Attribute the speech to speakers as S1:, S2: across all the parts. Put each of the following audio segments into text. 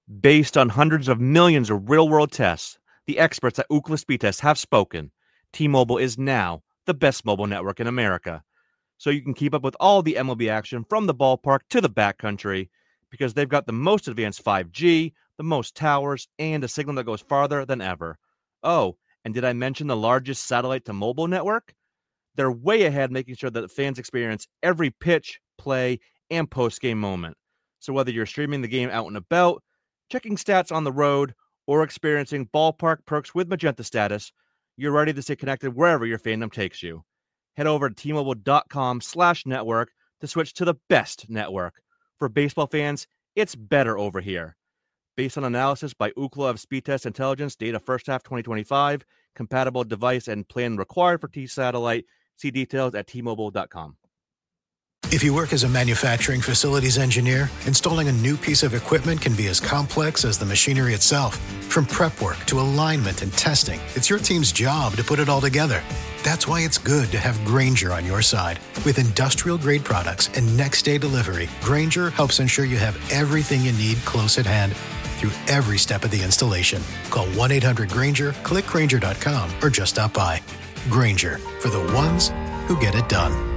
S1: Based on hundreds of millions of real-world tests, the experts at Ookla Speed Test have spoken. T-Mobile is now the best mobile network in America. So you can keep up with all the MLB action from the ballpark to the backcountry because they've got the most advanced 5G, the most towers, and a signal that goes farther than ever. Oh, and did I mention the largest satellite-to-mobile network? They're way ahead, making sure that fans experience every pitch, play, and post-game moment. So whether you're streaming the game out and about, checking stats on the road, or experiencing ballpark perks with Magenta status, you're ready to stay connected wherever your fandom takes you. Head over to T-Mobile.com/network to switch to the best network. For baseball fans, it's better over here. Based on analysis by Ookla of Speed Test Intelligence, data first half 2025, compatible device and plan required for T-Satellite. See details at T-Mobile.com.
S2: If you work as a manufacturing facilities engineer, installing a new piece of equipment can be as complex as the machinery itself. From prep work to alignment and testing, it's your team's job to put it all together. That's why it's good to have Grainger on your side. With industrial-grade products and next-day delivery, Grainger helps ensure you have everything you need close at hand through every step of the installation. Call 1-800-GRAINGER, click Grainger.com, or just stop by. Grainger, for the ones who get it done.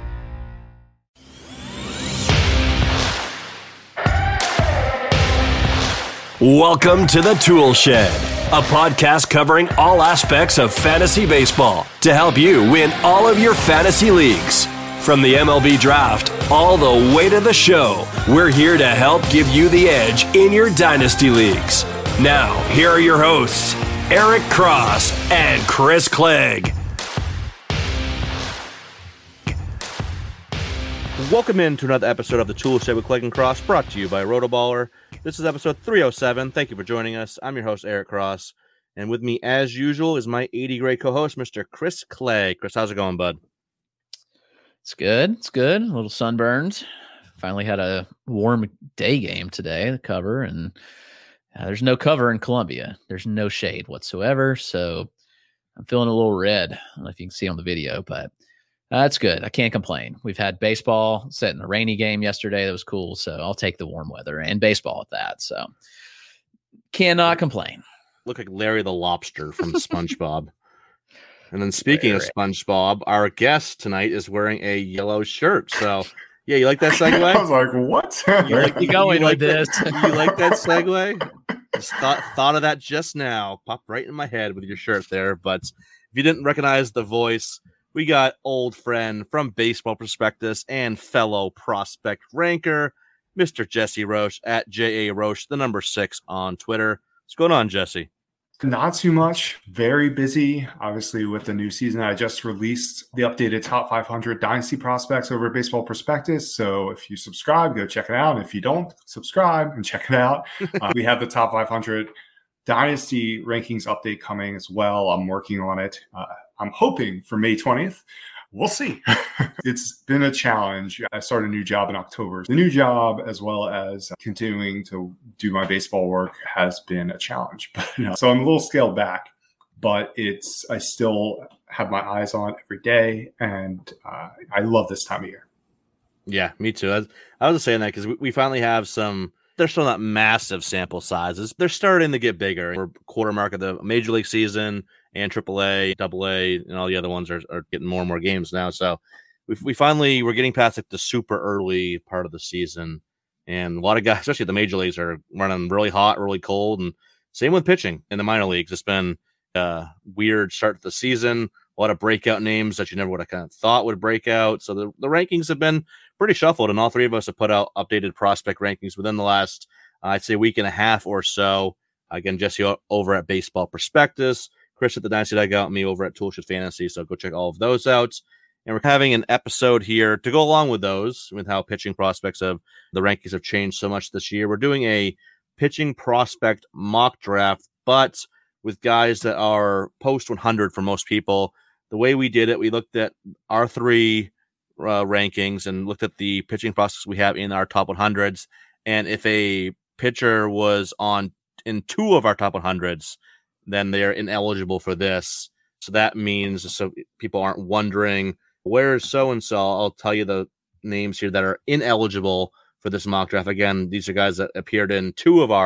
S3: Welcome to the Tool Shed, a podcast covering all aspects of fantasy baseball to help you win all of your fantasy leagues. From the MLB draft all the way to the show, we're here to help give you the edge in your dynasty leagues. Now, here are your hosts, Eric Cross and Chris Clegg.
S1: Welcome in to another episode of the Tool Shed with Clegg and Cross, brought to you by Rotoballer. This is episode 307. Thank you for joining us. I'm your host, Eric Cross, and with me, as usual, is my 80 grade co-host, Mr. Chris Clegg. Chris, how's it going, bud?
S4: It's good. It's good. A little sunburned. Finally had a warm day game today, the cover, and there's no cover in Columbia. There's no shade whatsoever, so I'm feeling a little red. I don't know if you can see on the video, but that's good. I can't complain. We've had baseball set in a rainy game yesterday. That was cool. So I'll take the warm weather and baseball at that. So cannot complain.
S1: Look like Larry the Lobster from SpongeBob. And then speaking of SpongeBob, our guest tonight is wearing a yellow shirt. So yeah, you like that segue?
S5: I was like, what?
S4: Where are you going with this?
S1: You like that segue? Just thought of that just now. Popped right in my head with your shirt there. But if you didn't recognize the voice, we got old friend from Baseball Prospectus and fellow prospect ranker, Mr. Jesse Roche at JA Roche, the number 6 on Twitter. What's going on, Jesse?
S5: Not too much. Very busy. Obviously, with the new season, I just released the updated top 500 dynasty prospects over at Baseball Prospectus. So if you subscribe, go check it out. And if you don't, subscribe and check it out. We have the top 500 dynasty rankings update coming as well. I'm working on it. I'm hoping for May 20th. We'll see. It's been a challenge. I started a new job in October. The new job, as well as continuing to do my baseball work, has been a challenge. But, so I'm a little scaled back, but I still have my eyes on it every day, and I love this time of year.
S1: Yeah, me too. I was saying that because we finally have some. They're still not massive sample sizes. They're starting to get bigger. We're quarter mark of the Major League season, and AAA, AA, and all the other ones are getting more and more games now. So we're getting past like the super early part of the season, and a lot of guys, especially the major leagues, are running really hot, really cold, and same with pitching in the minor leagues. It's been a weird start to the season. A lot of breakout names that you never would have kind of thought would break out. So the rankings have been pretty shuffled, and all three of us have put out updated prospect rankings within the last, I'd say, week and a half or so. Again, Jesse over at Baseball Prospectus, Chris at the Dynasty Dugout, me over at Toolshed Fantasy. So go check all of those out. And we're having an episode here to go along with those, with how pitching prospects the rankings have changed so much this year. We're doing a pitching prospect mock draft, but with guys that are post 100 for most people. The way we did it, we looked at our three rankings and looked at the pitching prospects we have in our top 100s. And if a pitcher was in 2 of our top 100s, then they're ineligible for this. So that means, so people aren't wondering, where is so-and-so? I'll tell you the names here that are ineligible for this mock draft. Again, these are guys that appeared in 2 of our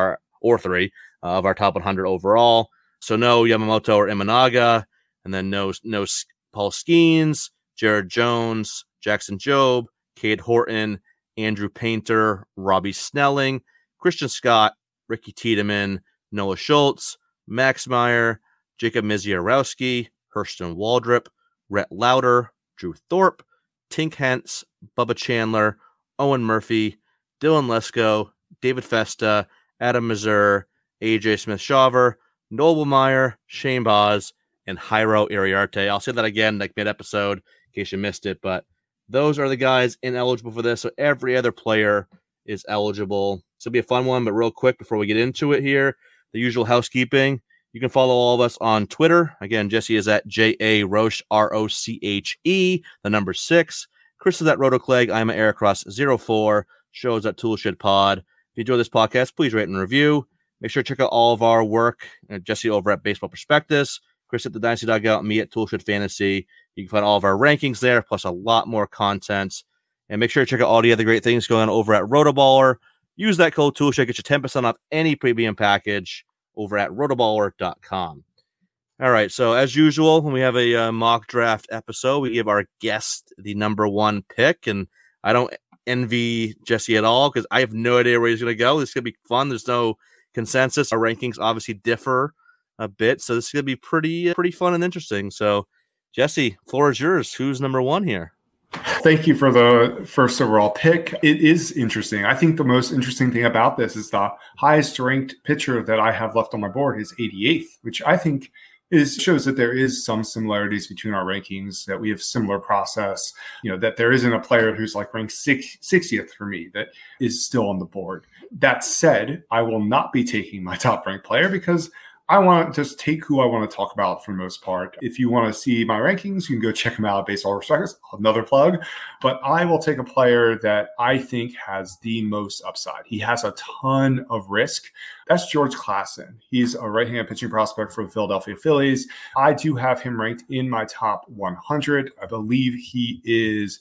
S1: or 3 of our top 100 overall. So no Yamamoto or Imanaga, and then no Paul Skeens, Jared Jones, Jackson Jobe, Cade Horton, Andrew Painter, Robbie Snelling, Christian Scott, Ricky Tiedemann, Noah Schultz, Max Meyer, Jacob Misiorowski, Hurston Waldrop, Rhett Lauder, Drew Thorpe, Tink Hentz, Bubba Chandler, Owen Murphy, Dylan Lesko, David Festa, Adam Mazur, AJ Smith-Shaver, Noel Meyer, Shane Boz, and Jairo Iriarte. I'll say that again, like mid-episode, in case you missed it, but those are the guys ineligible for this, so every other player is eligible. So it'll be a fun one, but real quick before we get into it here, the usual housekeeping. You can follow all of us on Twitter. Again, Jesse is at J.A. Roche, R-O-C-H-E, the number 6. Chris is at Rotoclegg. I'm at Aircross04. Shows at Toolshed Pod. If you enjoy this podcast, please rate and review. Make sure to check out all of our work. Jesse over at Baseball Prospectus, Chris at the Dynasty Dugout, me at Toolshed Fantasy. You can find all of our rankings there, plus a lot more content. And make sure to check out all the other great things going on over at Rotoballer. Use that code Toolshed, get you 10% off any premium package over at rotoballer.com. All right, so as usual, when we have a mock draft episode, we give our guest the number 1 pick, and I don't envy Jesse at all because I have no idea where he's going to go. This is going to be fun. There's no consensus. Our rankings obviously differ a bit, so this is going to be pretty fun and interesting. So, Jesse, floor is yours. Who's number 1 here?
S5: Thank you for the first overall pick. It is interesting. I think the most interesting thing about this is the highest ranked pitcher that I have left on my board is 88th, which I think shows that there is some similarities between our rankings, that we have similar process, that there isn't a player who's like ranked 60th for me that is still on the board. That said, I will not be taking my top ranked player because I want to just take who I want to talk about for the most part. If you want to see my rankings, you can go check them out at Baseball Prospectus. Another plug. But I will take a player that I think has the most upside. He has a ton of risk. That's George Klassen. He's a right-hand pitching prospect for the Philadelphia Phillies. I do have him ranked in my top 100. I believe he is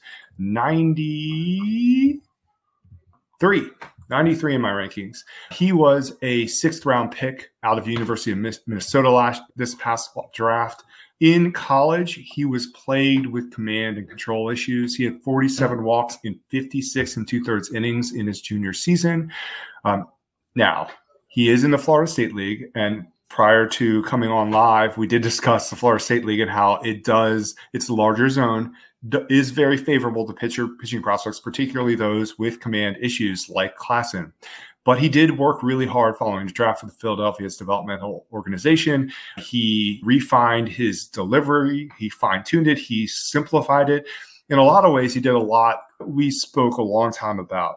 S5: 93 in my rankings. He was a 6th round pick out of University of Minnesota this past draft. In college, he was plagued with command and control issues. He had 47 walks in 56 2/3 innings in his junior season. Now, he is in the Florida State League, and prior to coming on live, we did discuss the Florida State League and how its larger zone is very favorable to pitching prospects, particularly those with command issues like Klassen. But he did work really hard following the draft for the Philadelphia's developmental organization. He refined his delivery. He fine-tuned it. He simplified it. In a lot of ways, he did a lot we spoke a long time ago,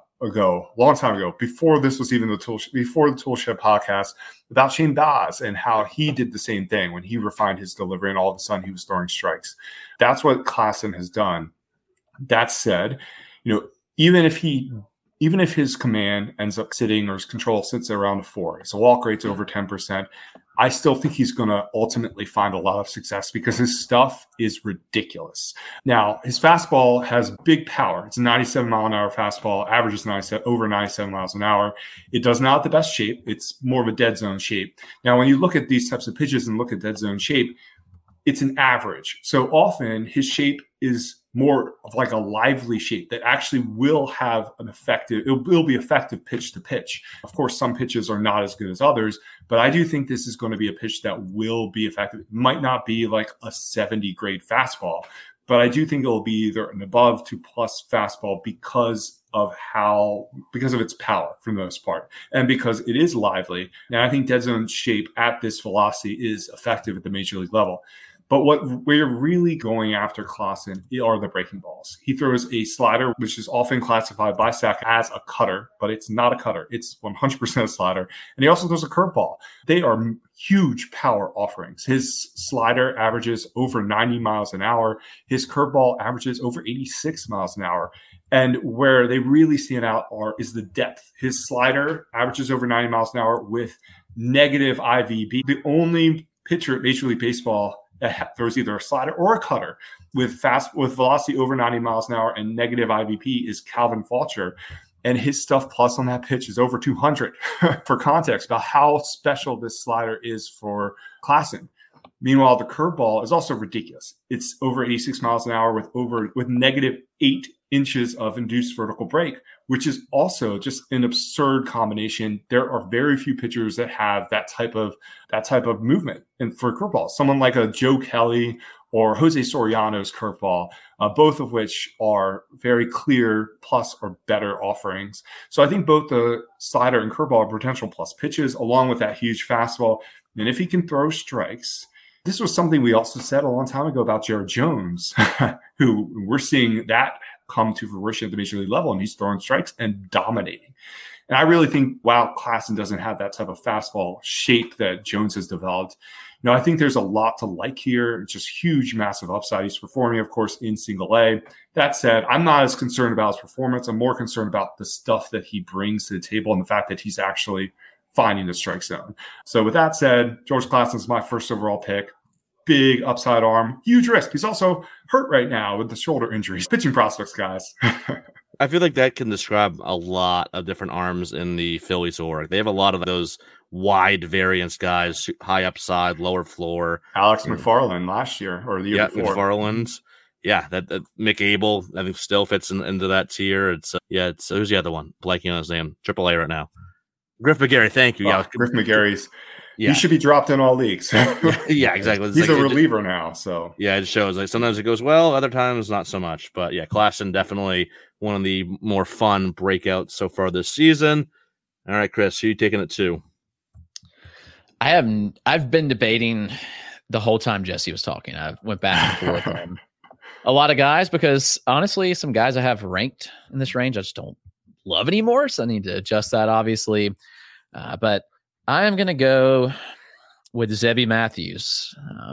S5: before this was even before the Toolshed podcast, about Shane Baz and how he did the same thing when he refined his delivery and all of a sudden he was throwing strikes. That's what Klassen has done. That said, even if his command ends up sitting or his control sits around a 4, his walk rate's over 10%, I still think he's going to ultimately find a lot of success because his stuff is ridiculous. Now, his fastball has big power. It's a 97-mile-an-hour fastball, averages over 97 miles an hour. It does not have the best shape. It's more of a dead zone shape. Now, when you look at these types of pitches and look at dead zone shape, it's an average. So often his shape is more of like a lively shape that actually will have it will be effective pitch to pitch. Of course, some pitches are not as good as others, but I do think this is going to be a pitch that will be effective. It might not be like a 70 grade fastball, but I do think it will be either an above to plus fastball because of its power for the most part, and because it is lively. And I think dead zone shape at this velocity is effective at the major league level. But what we're really going after Klassen are the breaking balls. He throws a slider, which is often classified by SAC as a cutter, but it's not a cutter. It's 100% a slider. And he also throws a curveball. They are huge power offerings. His slider averages over 90 miles an hour. His curveball averages over 86 miles an hour. And where they really stand out is the depth. His slider averages over 90 miles an hour with negative IVB. The only pitcher at Major League Baseball that throws either a slider or a cutter with velocity over 90 miles an hour and negative IVP is Calvin Fulcher. And his stuff plus on that pitch is over 200 for context about how special this slider is for Klassen. Meanwhile, the curveball is also ridiculous. It's over 86 miles an hour with negative 8 inches of induced vertical break, which is also just an absurd combination. There are very few pitchers that have that type of movement. And for curveball, someone like a Joe Kelly or Jose Soriano's curveball, both of which are very clear plus or better offerings. So I think both the slider and curveball are potential plus pitches, along with that huge fastball. And if he can throw strikes, this was something we also said a long time ago about Jared Jones, who we're seeing that come to fruition at the major league level, and he's throwing strikes and dominating. And I really think, wow, Klassen doesn't have that type of fastball shape that Jones has developed. I think there's a lot to like here. It's just huge, massive upside. He's performing, of course, in single A. That said, I'm not as concerned about his performance. I'm more concerned about the stuff that he brings to the table and the fact that he's actually finding the strike zone. So with that said, George Klassen is my first overall pick. Big upside arm, huge risk. He's also hurt right now with the shoulder injuries. Pitching prospects, guys.
S1: I feel like that can describe a lot of different arms in the Phillies org. They have a lot of those wide variance guys, high upside, lower floor.
S5: Alex McFarland last year or the year before.
S1: McFarland's. Yeah, that Mick Abel, I think, still fits into that tier. It's who's the other one? Blanking on his name. AAA right now. Griff McGarry, thank you.
S5: Griff McGarry's. Yeah. He should be dropped in all leagues.
S1: Yeah, exactly.
S5: He's a reliever now. So
S1: yeah, it shows like sometimes it goes well, other times not so much. But yeah, Klassen definitely one of the more fun breakouts so far this season. All right, Chris, who are you taking it to?
S4: I've been debating the whole time Jesse was talking. I went back and forth on a lot of guys because honestly, some guys I have ranked in this range I just don't love anymore. So I need to adjust that, obviously. But I am going to go with Zebby Matthews.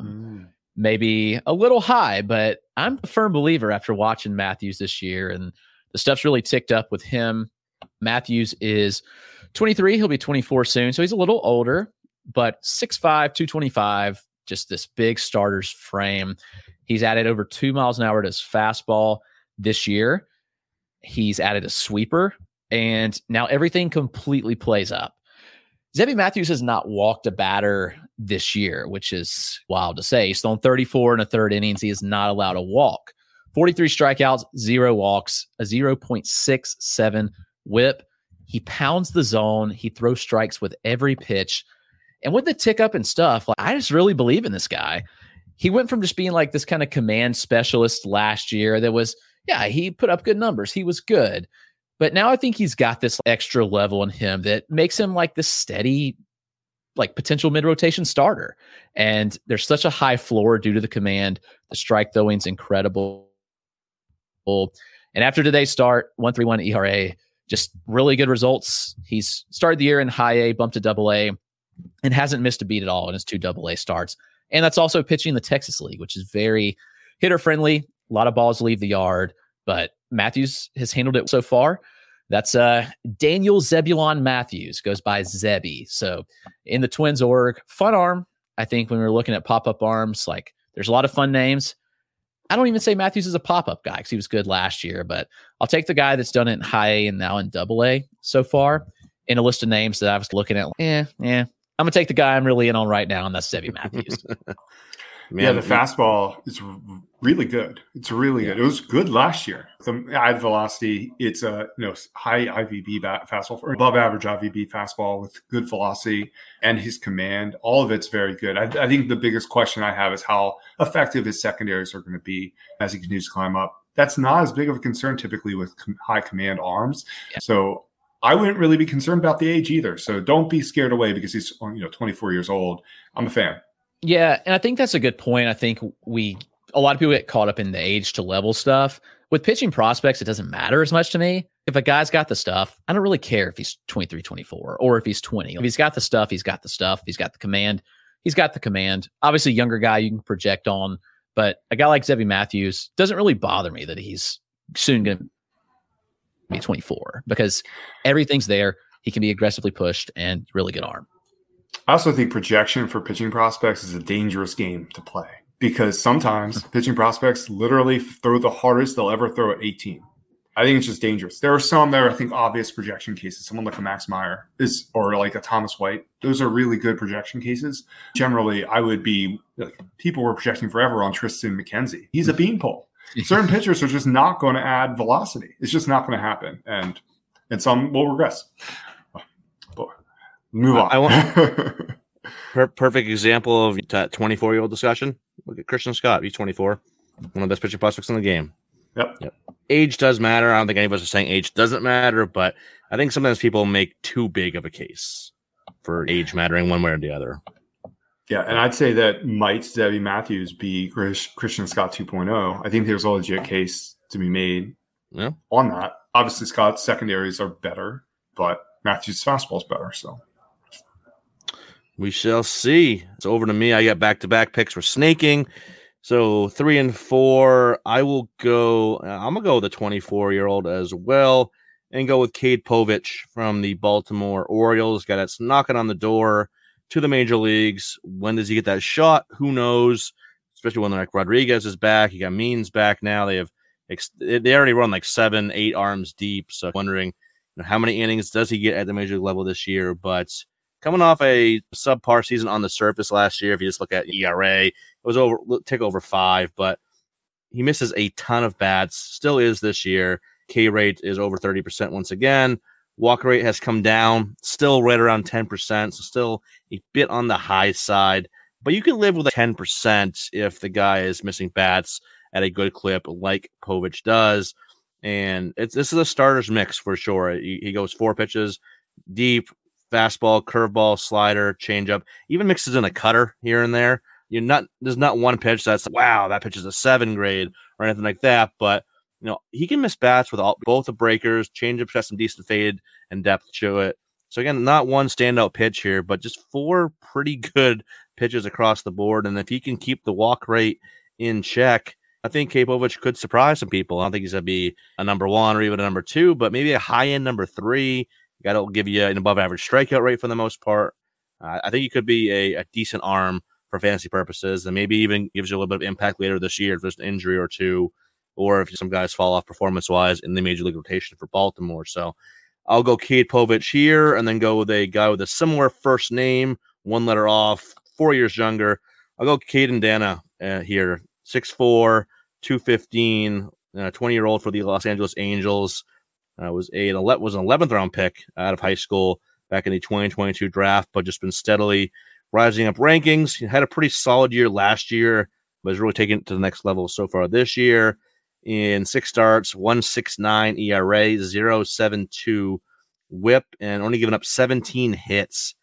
S4: Maybe a little high, but I'm a firm believer after watching Matthews this year, and the stuff's really ticked up with him. Matthews is 23. He'll be 24 soon, so he's a little older, but 6'5", 225, just this big starter's frame. He's added over 2 miles an hour to his fastball this year. He's added a sweeper, and now everything completely plays up. Zebby Matthews has not walked a batter this year, which is wild to say. He's thrown 34 in a third innings. He is not allowed to walk. 43 strikeouts, 0 walks, a 0.67 whip. He pounds the zone. He throws strikes with every pitch. And with the tick up and stuff, I just really believe in this guy. He went from just being like this kind of command specialist last year that was, he put up good numbers. He was good. But now I think he's got this extra level in him that makes him like this steady, like potential mid-rotation starter. And there's such a high floor due to the command. The strike throwing's incredible. And after today's start, 1.31 ERA, just really good results. He's started the year in high A, bumped to double A, and hasn't missed a beat at all in his 2 double A starts. And that's also pitching in the Texas League, which is very hitter-friendly. A lot of balls leave the yard, but Matthews has handled it so far. That's Daniel Zebulon Matthews, goes by Zebby. So in the Twins org, fun arm. I think when we were looking at pop-up arms, like there's a lot of fun names. I don't even say Matthews is a pop-up guy because he was good last year, but I'll take the guy that's done it in high A and now in double A so far in a list of names that I was looking at. I'm going to take the guy I'm really in on right now, and that's Zebby Matthews.
S5: Man, the fastball is really good. It's really good. It was good last year. The high velocity, it's a high IVB fastball, or above average IVB fastball with good velocity, and his command. All of it's very good. I think the biggest question I have is how effective his secondaries are going to be as he continues to climb up. That's not as big of a concern typically with high command arms. Yeah. So I wouldn't really be concerned about the age either. So don't be scared away because he's 24 years old. I'm a fan.
S4: Yeah, and I think that's a good point. I think a lot of people get caught up in the age to level stuff. With pitching prospects, it doesn't matter as much to me. If a guy's got the stuff, I don't really care if he's 23, 24, or if he's 20. If he's got the stuff, he's got the stuff. He's got the command. He's got the command. Obviously, younger guy you can project on, but a guy like Zebby Matthews doesn't really bother me that he's soon going to be 24 because everything's there. He can be aggressively pushed and really good arm.
S5: I also think projection for pitching prospects is a dangerous game to play because sometimes pitching prospects literally throw the hardest they'll ever throw at 18. I think it's just dangerous. There are some that are, I think, obvious projection cases. Someone like a Max Meyer or like a Thomas White. Those are really good projection cases. Generally, I would be people were projecting forever on Tristan McKenzie. He's a beanpole. Certain pitchers are just not going to add velocity. It's just not going to happen, and some will regress. But move on.
S1: I want perfect example of that 24-year-old discussion. Look at Christian Scott. He's 24, one of the best pitching prospects in the game.
S5: Yep.
S1: Age does matter. I don't think any of us are saying age doesn't matter, but I think sometimes people make too big of a case for age mattering one way or the other.
S5: Yeah, and I'd say that might Debbie Matthews be Christian Scott 2.0. I think there's a legit case to be made on that. Obviously, Scott's secondaries are better, but Matthews' fastball is better. So
S1: we shall see. It's over to me. I got back-to-back picks for snaking. So 3 and 4, I will go. I'm gonna go with the 24-year-old as well, and go with Cade Povich from the Baltimore Orioles. Guy that's knocking on the door to the major leagues. When does he get that shot? Who knows? Especially when like Rodriguez is back. You got Means back now. They already run like 7-8 arms deep. So wondering how many innings does he get at the major league level this year? But coming off a subpar season on the surface last year, if you just look at ERA, it was over 5, but he misses a ton of bats. Still is this year. K rate is over 30% once again. Walk rate has come down, still right around 10%, so still a bit on the high side. But you can live with a 10% if the guy is missing bats at a good clip like Povich does. And this is a starter's mix for sure. He goes 4 pitches deep, fastball, curveball, slider, changeup, even mixes in a cutter here and there. There's not one pitch that's wow, that pitch is a 7 grade or anything like that. But he can miss bats with both the breakers. Changeup has some decent fade and depth to it. So again, not one standout pitch here, but just 4 pretty good pitches across the board. And if he can keep the walk rate in check, I think Cade Povich could surprise some people. I don't think he's going to be a number 1 or even a number 2, but maybe a high-end number 3. Guy will give you an above-average strikeout rate for the most part. I think he could be a decent arm for fantasy purposes, and maybe even gives you a little bit of impact later this year if there's an injury or two, or if some guys fall off performance-wise in the major league rotation for Baltimore. So I'll go Cade Povich here, and then go with a guy with a similar first name, 1 letter off, 4 years younger. I'll go Caden Dana here, 6'4", 215, 20-year-old for the Los Angeles Angels. Was an 11th round pick out of high school back in the 2022 draft, but just been steadily rising up rankings. He had a pretty solid year last year, but has really taken it to the next level so far this year. In 6 starts, 1.69 ERA, 0.72 WHIP, and only given up 17 hits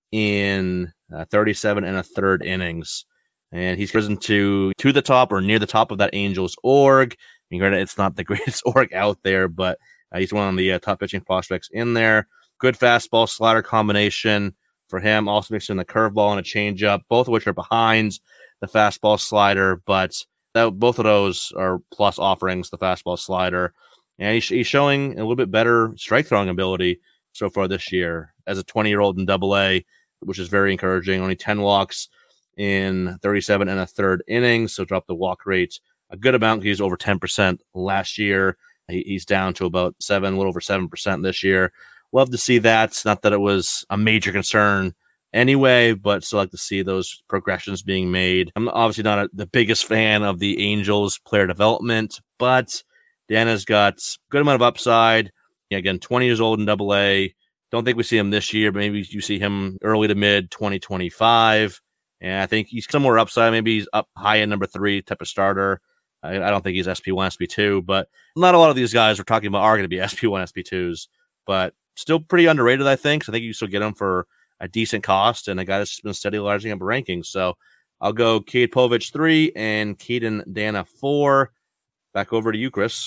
S1: in 37 and a third innings. And he's risen to the top or near the top of that Angels org. I mean, it's not the greatest org out there, but he's one of the top pitching prospects in there. Good fastball slider combination for him. Also mixing the curveball and a changeup, both of which are behind the fastball slider, but both of those are plus offerings, the fastball slider. And he's showing a little bit better strike throwing ability so far this year as a 20-year-old in AA, which is very encouraging. Only 10 walks in 37 and a third innings, so dropped the walk rate a good amount. He's over 10% last year. He's down to about a little over 7% this year. Love to see that. Not that it was a major concern anyway, but still like to see those progressions being made. I'm obviously not the biggest fan of the Angels player development, but Dana's got a good amount of upside. Again, 20 years old in AA. Don't think we see him this year, but maybe you see him early to mid 2025. And I think he's somewhere upside. Maybe he's up high in number 3 type of starter. I don't think he's SP1, SP2, but not a lot of these guys we're talking about are going to be SP1, SP2s, but still pretty underrated, I think. So I think you still get him for a decent cost, and a guy that's been steadily rising up rankings. So I'll go Cade Povich 3 and Caden Dana 4. Back over to you, Chris.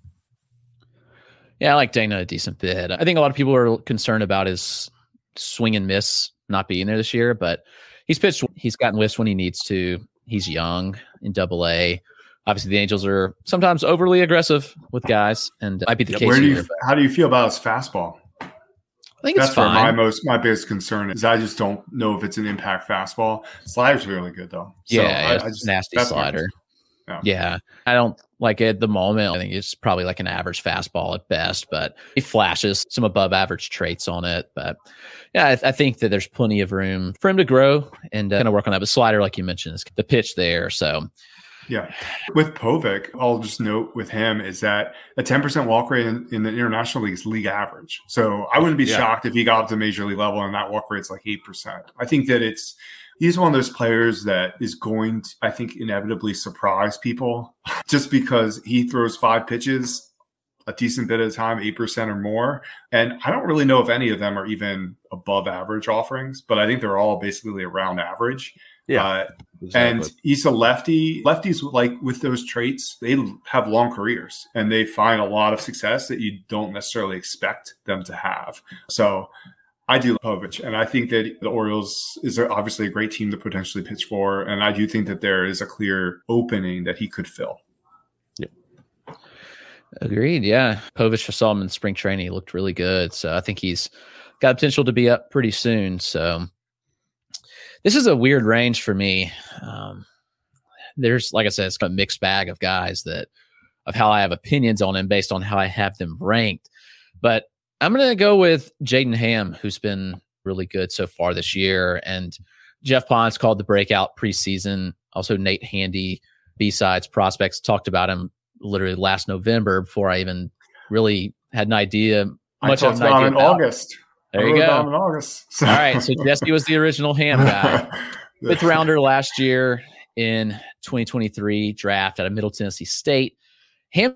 S4: Yeah, I like Dana a decent bit. I think a lot of people are concerned about his swing and miss not being there this year, but he's pitched. He's gotten whiffs when he needs to. He's young in AA. Obviously, the Angels are sometimes overly aggressive with guys, and might be the case here.
S5: How do you feel about his fastball?
S4: I think it's fine.
S5: That's where my biggest concern is. I just don't know if it's an impact fastball. Slider's really good though.
S4: Yeah, it's a nasty slider. Yeah, I don't Like at the moment, I think it's probably like an average fastball at best, but he flashes some above average traits on it. But yeah, I think that there's plenty of room for him to grow and kind of work on that. But slider, like you mentioned, is the pitch there. So
S5: yeah. With Povich, I'll just note with him is that a 10% walk rate in the international league is league average. So I wouldn't be shocked if he got up to major league level and that walk rate's like 8%. I think that he's one of those players that is going to, I think, inevitably surprise people just because he throws 5 pitches a decent bit of the time, 8% or more. And I don't really know if any of them are even above average offerings, but I think they're all basically around average. Yeah. Exactly. And he's a lefty. Lefties, like with those traits, they have long careers and they find a lot of success that you don't necessarily expect them to have. So I do love Povich, and I think that the Orioles is obviously a great team to potentially pitch for, and I do think that there is a clear opening that he could fill.
S1: Yep.
S4: Agreed, yeah. Povich, I saw him in spring training. He looked really good, so I think he's got potential to be up pretty soon. So this is a weird range for me. There's, like I said, it's a mixed bag of guys of how I have opinions on him based on how I have them ranked. But I'm going to go with Jaden Ham, who's been really good so far this year. And Jeff Pons called the breakout preseason. Also, Nate Handy, B-Sides Prospects, talked about him literally last November before I even really had an idea.
S5: I talked about him in August.
S4: There you go.
S5: In August.
S4: All right. So Jesse was the original Ham guy. 5th rounder last year in 2023 draft out of Middle Tennessee State. Ham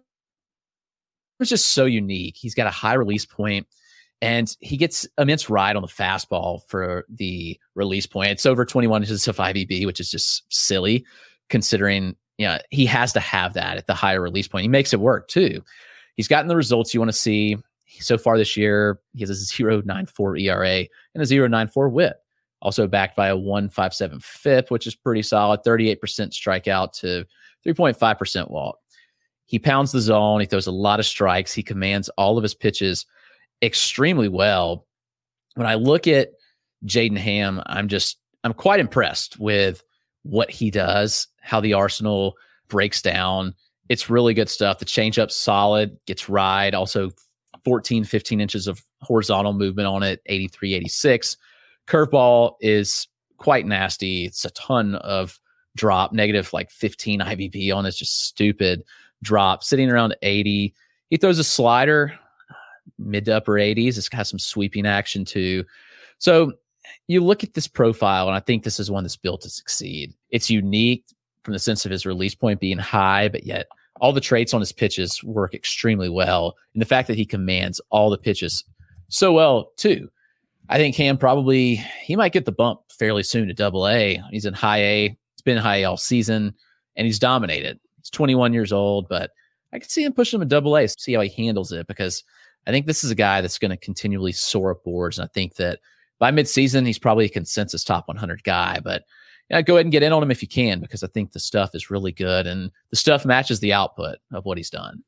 S4: was just so unique. He's got a high release point and he gets immense ride on the fastball for the release point. It's over 21 inches of IVB, which is just silly considering, he has to have that at the higher release point. He makes it work too. He's gotten the results you want to see. So far this year, he has a 0.94 ERA and a 0.94 WHIP. Also backed by a 1.57 FIP, which is pretty solid. 38% strikeout to 3.5% walk. He pounds the zone. He throws a lot of strikes. He commands all of his pitches extremely well. When I look at Jaden Ham, I'm quite impressed with what he does, how the arsenal breaks down. It's really good stuff. The changeup's solid, gets ride, also 15 inches of horizontal movement on it, 83, 86. Curveball is quite nasty. It's a ton of drop, negative like 15 IVP on it. It's just stupid drop, sitting around 80. He throws a slider, mid to upper 80s. It's got some sweeping action too. So you look at this profile, and I think this is one that's built to succeed. It's unique from the sense of his release point being high, but yet all the traits on his pitches work extremely well. And the fact that he commands all the pitches so well too. I think Ham he might get the bump fairly soon to AA. He's in high A. He's been high A all season, and he's dominated. He's 21 years old, but I could see him pushing him to AA, see how he handles it, because I think this is a guy that's going to continually soar up boards. And I think that by midseason, he's probably a consensus top 100 guy. But go ahead and get in on him if you can, because I think the stuff is really good, and the stuff matches the output of what he's done.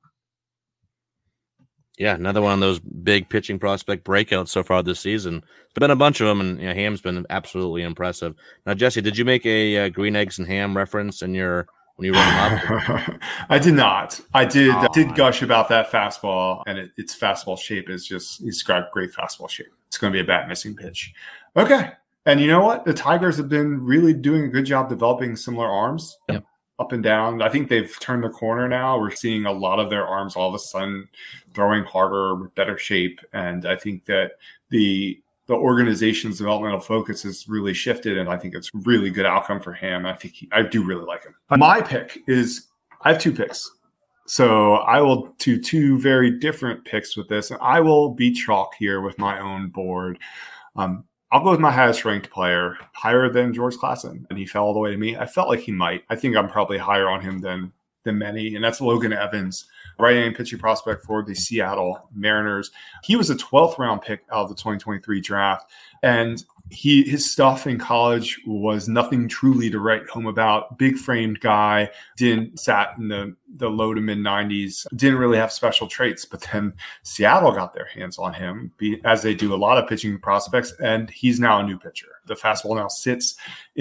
S1: Yeah, another one of those big pitching prospect breakouts so far this season. There's been a bunch of them, and Ham's been absolutely impressive. Now, Jesse, did you make a Green Eggs and Ham reference when you wrote him up?
S5: I did not. I did gush about that fastball, and its fastball shape is just, he's got great fastball shape. It's going to be a bat missing pitch. Okay. And you know what? The Tigers have been really doing a good job developing similar arms.
S4: Yep.
S5: Up and down. I think they've turned the corner now. We're seeing a lot of their arms all of a sudden throwing harder with better shape. And I think that the organization's developmental focus has really shifted, and I think it's a really good outcome for him. I do really like him. My pick is, I have 2 picks. So I will do 2 very different picks with this. I will be chalk here with my own board. I'll go with my highest ranked player, higher than George Klassen, and he fell all the way to me. I felt like he might. I think I'm probably higher on him than many, and that's Logan Evans, right-hand pitching prospect for the Seattle Mariners. He was a 12th round pick out of the 2023 draft, and His stuff in college was nothing truly to write home about. Big framed guy, sat in the low to mid 90s, didn't really have special traits. But then Seattle got their hands on him, as they do a lot of pitching prospects, and he's now a new pitcher. The fastball now sits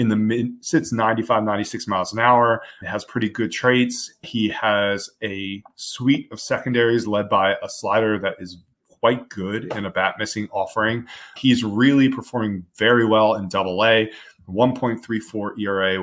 S5: 95, 96 miles an hour. It has pretty good traits. He has a suite of secondaries led by a slider that is quite good in a bat missing offering. He's really performing very well in Double-A. 1.34 ERA,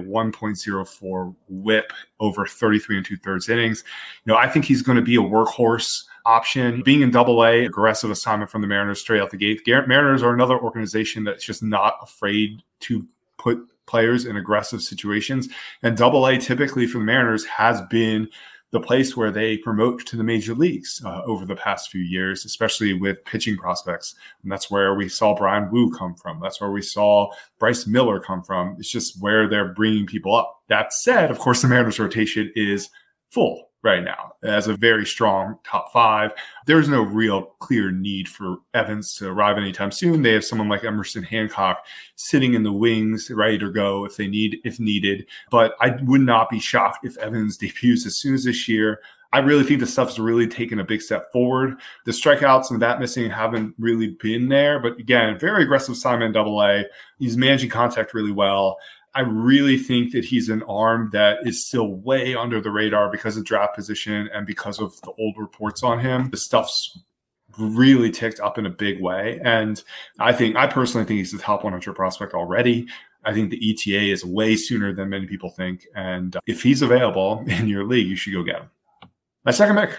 S5: 1.04 WHIP over 33 and 2/3 innings. I think he's going to be a workhorse option. Being in Double-A, aggressive assignment from the Mariners straight out the gate. Mariners are another organization that's just not afraid to put players in aggressive situations. And Double-A typically for the Mariners has been the place where they promote to the major leagues over the past few years, especially with pitching prospects. And that's where we saw Brian Wu come from. That's where we saw Bryce Miller come from. It's just where they're bringing people up. That said, of course, the Mariners rotation is full right now as a very strong top 5. There's no real clear need for Evans to arrive anytime soon. They have someone like Emerson Hancock sitting in the wings, ready to go if needed. But I would not be shocked if Evans debuts as soon as this year. I really think the stuff's really taken a big step forward. The strikeouts and bat missing haven't really been there, but again, very aggressive assignment in Double-A. He's managing contact really well. I really think that he's an arm that is still way under the radar because of draft position and because of the old reports on him. The stuff's really ticked up in a big way. And I personally think he's the top 100 prospect already. I think the ETA is way sooner than many people think. And if he's available in your league, you should go get him. My second pick.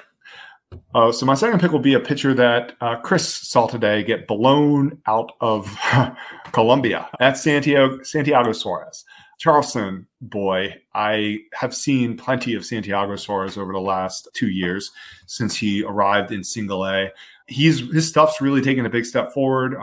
S5: So my second pick will be a pitcher that Chris saw today get blown out of Colombia. That's Santiago Suarez. Charleston boy. I have seen plenty of Santiago Suarez over the last 2 years since he arrived in Single-A. His stuff's really taken a big step forward.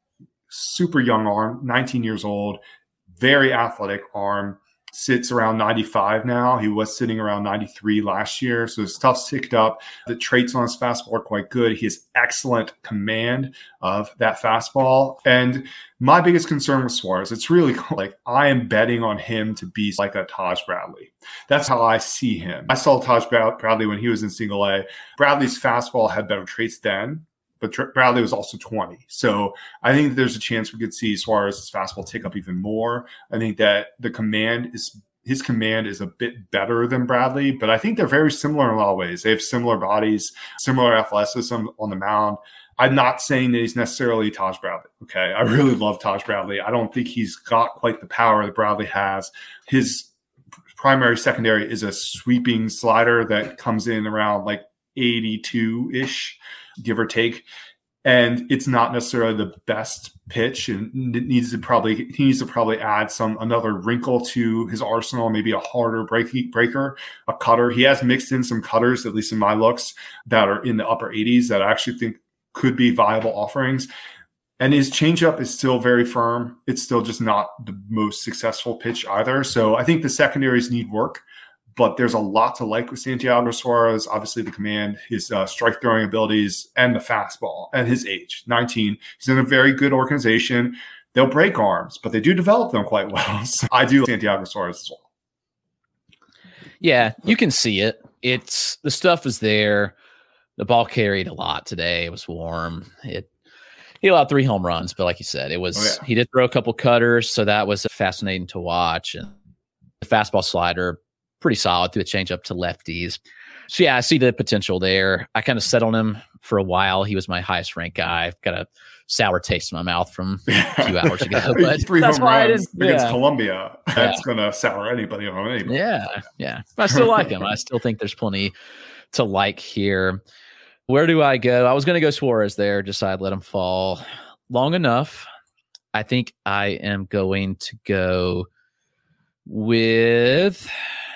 S5: Super young arm, 19 years old, very athletic arm. Sits around 95 now. He was sitting around 93 last year. So his stuff's ticked up. The traits on his fastball are quite good. He has excellent command of that fastball. And my biggest concern with Suarez, it's really like I am betting on him to be like a Taj Bradley. That's how I see him. I saw Taj Bradley when he was in Single-A. Bradley's fastball had better traits then, but Bradley was also 20. So I think there's a chance we could see Suarez's fastball tick up even more. I think that his command is a bit better than Bradley, but I think they're very similar in a lot of ways. They have similar bodies, similar athleticism on the mound. I'm not saying that he's necessarily Taj Bradley. Okay. I really love Taj Bradley. I don't think he's got quite the power that Bradley has. His primary secondary is a sweeping slider that comes in around like 82-ish. Give or take. And it's not necessarily the best pitch, and he needs to probably add another wrinkle to his arsenal, maybe a harder breaker, a cutter. He has mixed in some cutters, at least in my looks, that are in the upper 80s that I actually think could be viable offerings. And his changeup is still very firm. It's still just not the most successful pitch either. So I think the secondaries need work. But there's a lot to like with Santiago Suarez. Obviously, the command, his strike throwing abilities, and the fastball, and his age, 19. He's in a very good organization. They'll break arms, but they do develop them quite well. So I do like Santiago Suarez as well.
S4: Yeah, you can see it. The stuff is there. The ball carried a lot today. It was warm. He allowed 3 home runs, but like you said, he did throw a couple cutters, so that was fascinating to watch. And the fastball slider, pretty solid through the changeup to lefties. So yeah, I see the potential there. I kind of set on him for a while. He was my highest ranked guy. I've got a sour taste in my mouth from a few hours ago. But
S5: 3 home runs against Colombia. That's going to sour anybody on anybody.
S4: Yeah. But I still like him. I still think there's plenty to like here. Where do I go? I was going to go Suarez there. Decide let him fall long enough. I think I am going to go with...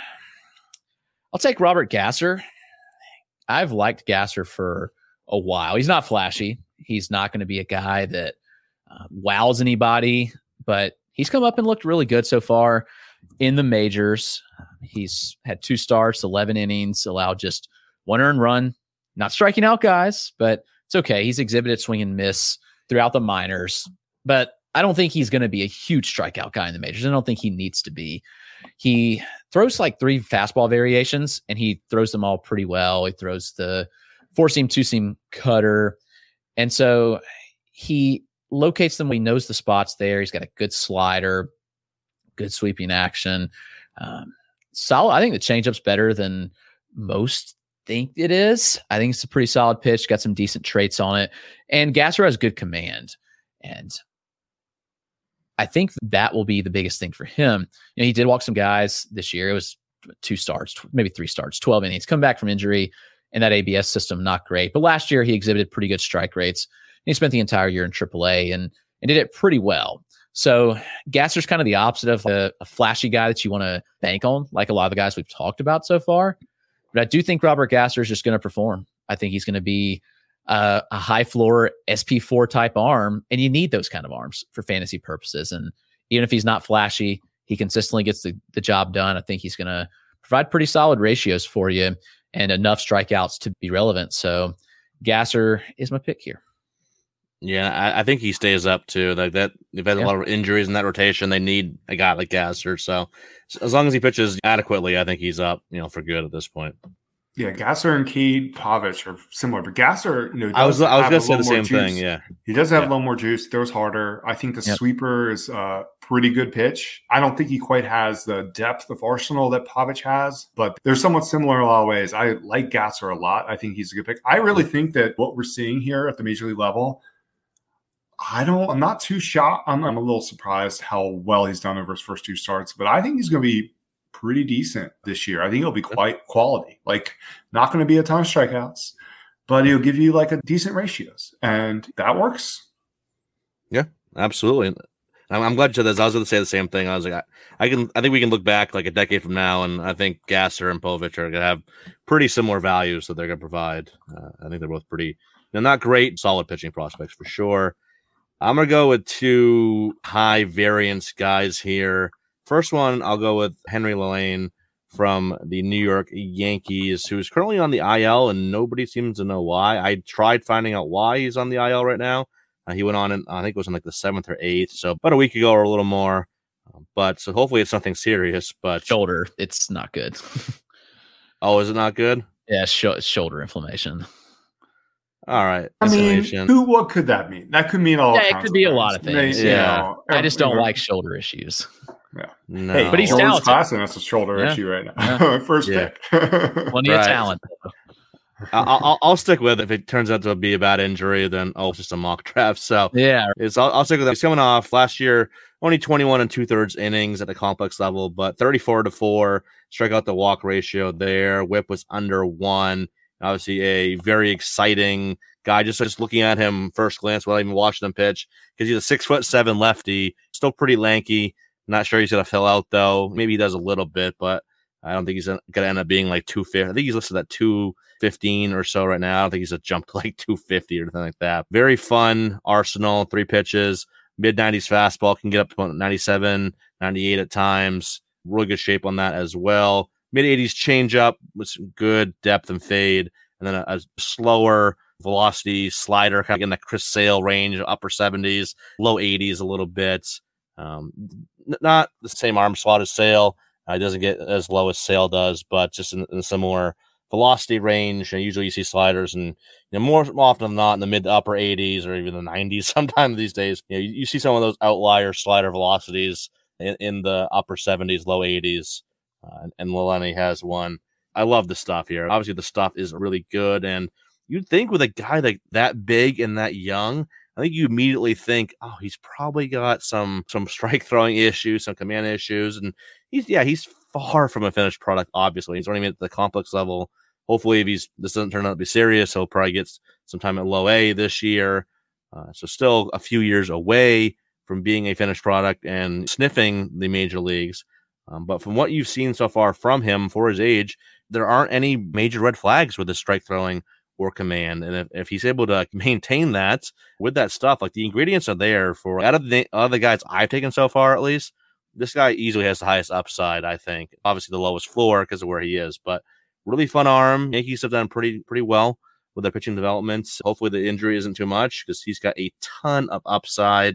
S4: I'll take Robert Gasser. I've liked Gasser for a while. He's not flashy. He's not going to be a guy that wows anybody, but he's come up and looked really good so far in the majors. He's had 2 starts, 11 innings, allowed just 1 earned run. Not striking out guys, but it's okay. He's exhibited swing and miss throughout the minors. But I don't think he's going to be a huge strikeout guy in the majors. I don't think he needs to be. He throws like 3 fastball variations, and he throws them all pretty well. He throws the 4-seam, 2-seam cutter. And so he locates them. He knows the spots there. He's got a good slider, good sweeping action. Solid. I think the changeup's better than most think it is. I think it's a pretty solid pitch. Got some decent traits on it. And Gasser has good command. And I think that will be the biggest thing for him. You know, he did walk some guys this year. It was 2 starts, maybe 3 starts, 12 innings. Come back from injury, and that ABS system, not great. But last year, he exhibited pretty good strike rates. He spent the entire year in AAA and did it pretty well. So Gasser's kind of the opposite of a flashy guy that you want to bank on, like a lot of the guys we've talked about so far. But I do think Robert Gasser is just going to perform. I think he's going to be a high floor SP4 type arm, and you need those kind of arms for fantasy purposes. And even if he's not flashy, he consistently gets the job done. I think he's going to provide pretty solid ratios for you and enough strikeouts to be relevant. So Gasser is my pick here.
S1: Yeah, I think he stays up too. Like that, they've had a lot of injuries in that rotation. They need a guy like Gasser. So as long as he pitches adequately, I think he's up, for good at this point.
S5: Yeah, Gasser and Cade Pavich are similar, but Gasser,
S1: I was going to say the same thing. Yeah,
S5: he does have a little more juice. Throws harder. I think the sweeper is a pretty good pitch. I don't think he quite has the depth of arsenal that Pavich has, but they're somewhat similar in a lot of ways. I like Gasser a lot. I think he's a good pick. I really think that what we're seeing here at the major league level, I'm not too shocked. I'm a little surprised how well he's done over his first 2 starts, but I think he's going to be pretty decent this year. I think he'll be quite quality. Like, not going to be a ton of strikeouts, but he'll give you like a decent ratios, and that works.
S1: Yeah, absolutely. I'm glad you said this. I was going to say the same thing. I was like, I think we can look back like a decade from now, and I think Gasser and Pavich are going to have pretty similar values that they're going to provide. I think they're both pretty, not great, solid pitching prospects for sure. I'm going to go with 2 high variance guys here. First one, I'll go with Henry Lane from the New York Yankees, who's currently on the IL, and nobody seems to know why. I tried finding out why he's on the IL right now. He went on, I think it was in like the 7th or 8th, so about a week ago or a little more. But so hopefully it's nothing serious. But
S4: shoulder, it's not good.
S1: Oh, is it not good?
S4: Yeah, shoulder inflammation.
S1: All right.
S5: I mean, what could that mean? That could mean all.
S4: Yeah, it could be a lot of things.
S1: Yeah,
S4: I just don't like shoulder issues.
S5: Yeah,
S1: no.
S4: Hey, but he's talented.
S5: Class, and that's a shoulder issue right now. First pick.
S4: Plenty of talent.
S1: I'll stick with it. If it turns out to be a bad injury, then it's just a mock draft. So I'll stick with it. He's coming off last year, only 21 2/3 innings at the complex level, but 34-4 strikeout to walk ratio there. WHIP was under 1. Obviously, a very exciting guy. Just looking at him first glance without even watching him pitch, because he's a 6'7" lefty, still pretty lanky. Not sure he's gonna fill out though. Maybe he does a little bit, but I don't think he's gonna end up being like 250. I think he's listed at 215 or so right now. I don't think he's a jump to like 250 or anything like that. Very fun arsenal. 3 pitches, mid-90s fastball, can get up to 97, 98 at times. Really good shape on that as well. Mid-80s changeup with some good depth and fade, and then a slower velocity slider, kind of in the Chris Sale range, upper 70s, low 80s a little bit. Not the same arm slot as Sale. It doesn't get as low as Sale does, but just in a similar velocity range. And usually you see sliders, and more often than not in the mid to upper 80s or even the 90s. Sometimes these days, you see some of those outlier slider velocities in the upper 70s, low 80s. And Leleni has one. I love the stuff here. Obviously, the stuff is really good. And you'd think with a guy that big and that young, I think you immediately think, he's probably got some strike throwing issues, some command issues. And he's far from a finished product, obviously. He's only at the complex level. Hopefully, if this doesn't turn out to be serious, he'll probably get some time at low A this year. So still a few years away from being a finished product and sniffing the major leagues. But from what you've seen so far from him for his age, there aren't any major red flags with his strike throwing or command. And if he's able to maintain that with that stuff, like the ingredients are there for out of the other guys I've taken so far, at least, this guy easily has the highest upside, I think. Obviously the lowest floor because of where he is, but really fun arm. Yankees have done pretty well with their pitching developments. Hopefully the injury isn't too much because he's got a ton of upside.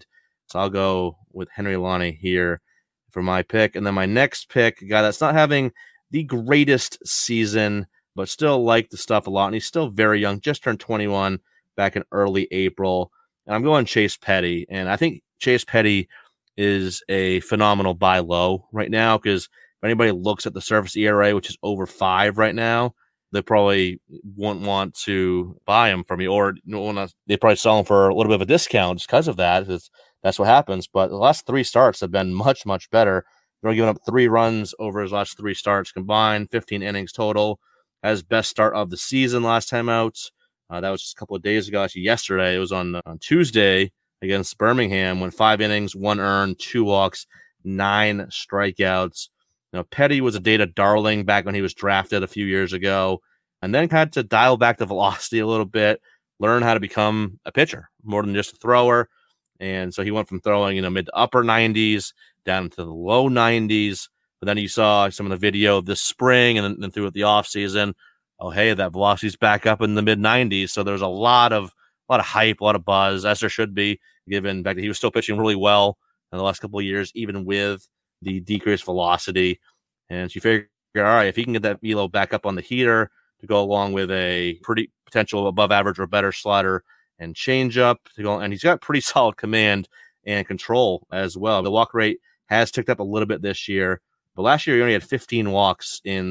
S1: So I'll go with Henry Lonnie here for my pick. And then my next pick, a guy that's not having the greatest season, but still like the stuff a lot. And he's still very young, just turned 21 back in early April. And I'm going Chase Petty. And I think Chase Petty is a phenomenal buy low right now, because if anybody looks at the surface ERA, which is over 5 right now, they probably won't want to buy him from you, or they probably sell him for a little bit of a discount just because of that. That's what happens. But the last 3 starts have been much, much better. They're giving up 3 runs over his last 3 starts combined, 15 innings total. As best start of the season last time out. That was just a couple of days ago. Actually, yesterday. It was on Tuesday against Birmingham. Went 5 innings, 1 earned, 2 walks, 9 strikeouts. Petty was a data darling back when he was drafted a few years ago, and then kind of to dial back the velocity a little bit, learn how to become a pitcher more than just a thrower. And so he went from throwing, mid to upper 90s down to the low 90s. But then you saw some of the video this spring and then throughout the offseason. Oh, hey, that velocity's back up in the mid 90s. So there's a lot of hype, a lot of buzz, as there should be, given back that he was still pitching really well in the last couple of years, even with the decreased velocity. And so you figure, all right, if he can get that velo back up on the heater to go along with a pretty potential above average or better slider and changeup to go, and he's got pretty solid command and control as well. The walk rate has ticked up a little bit this year, but last year he only had 15 walks in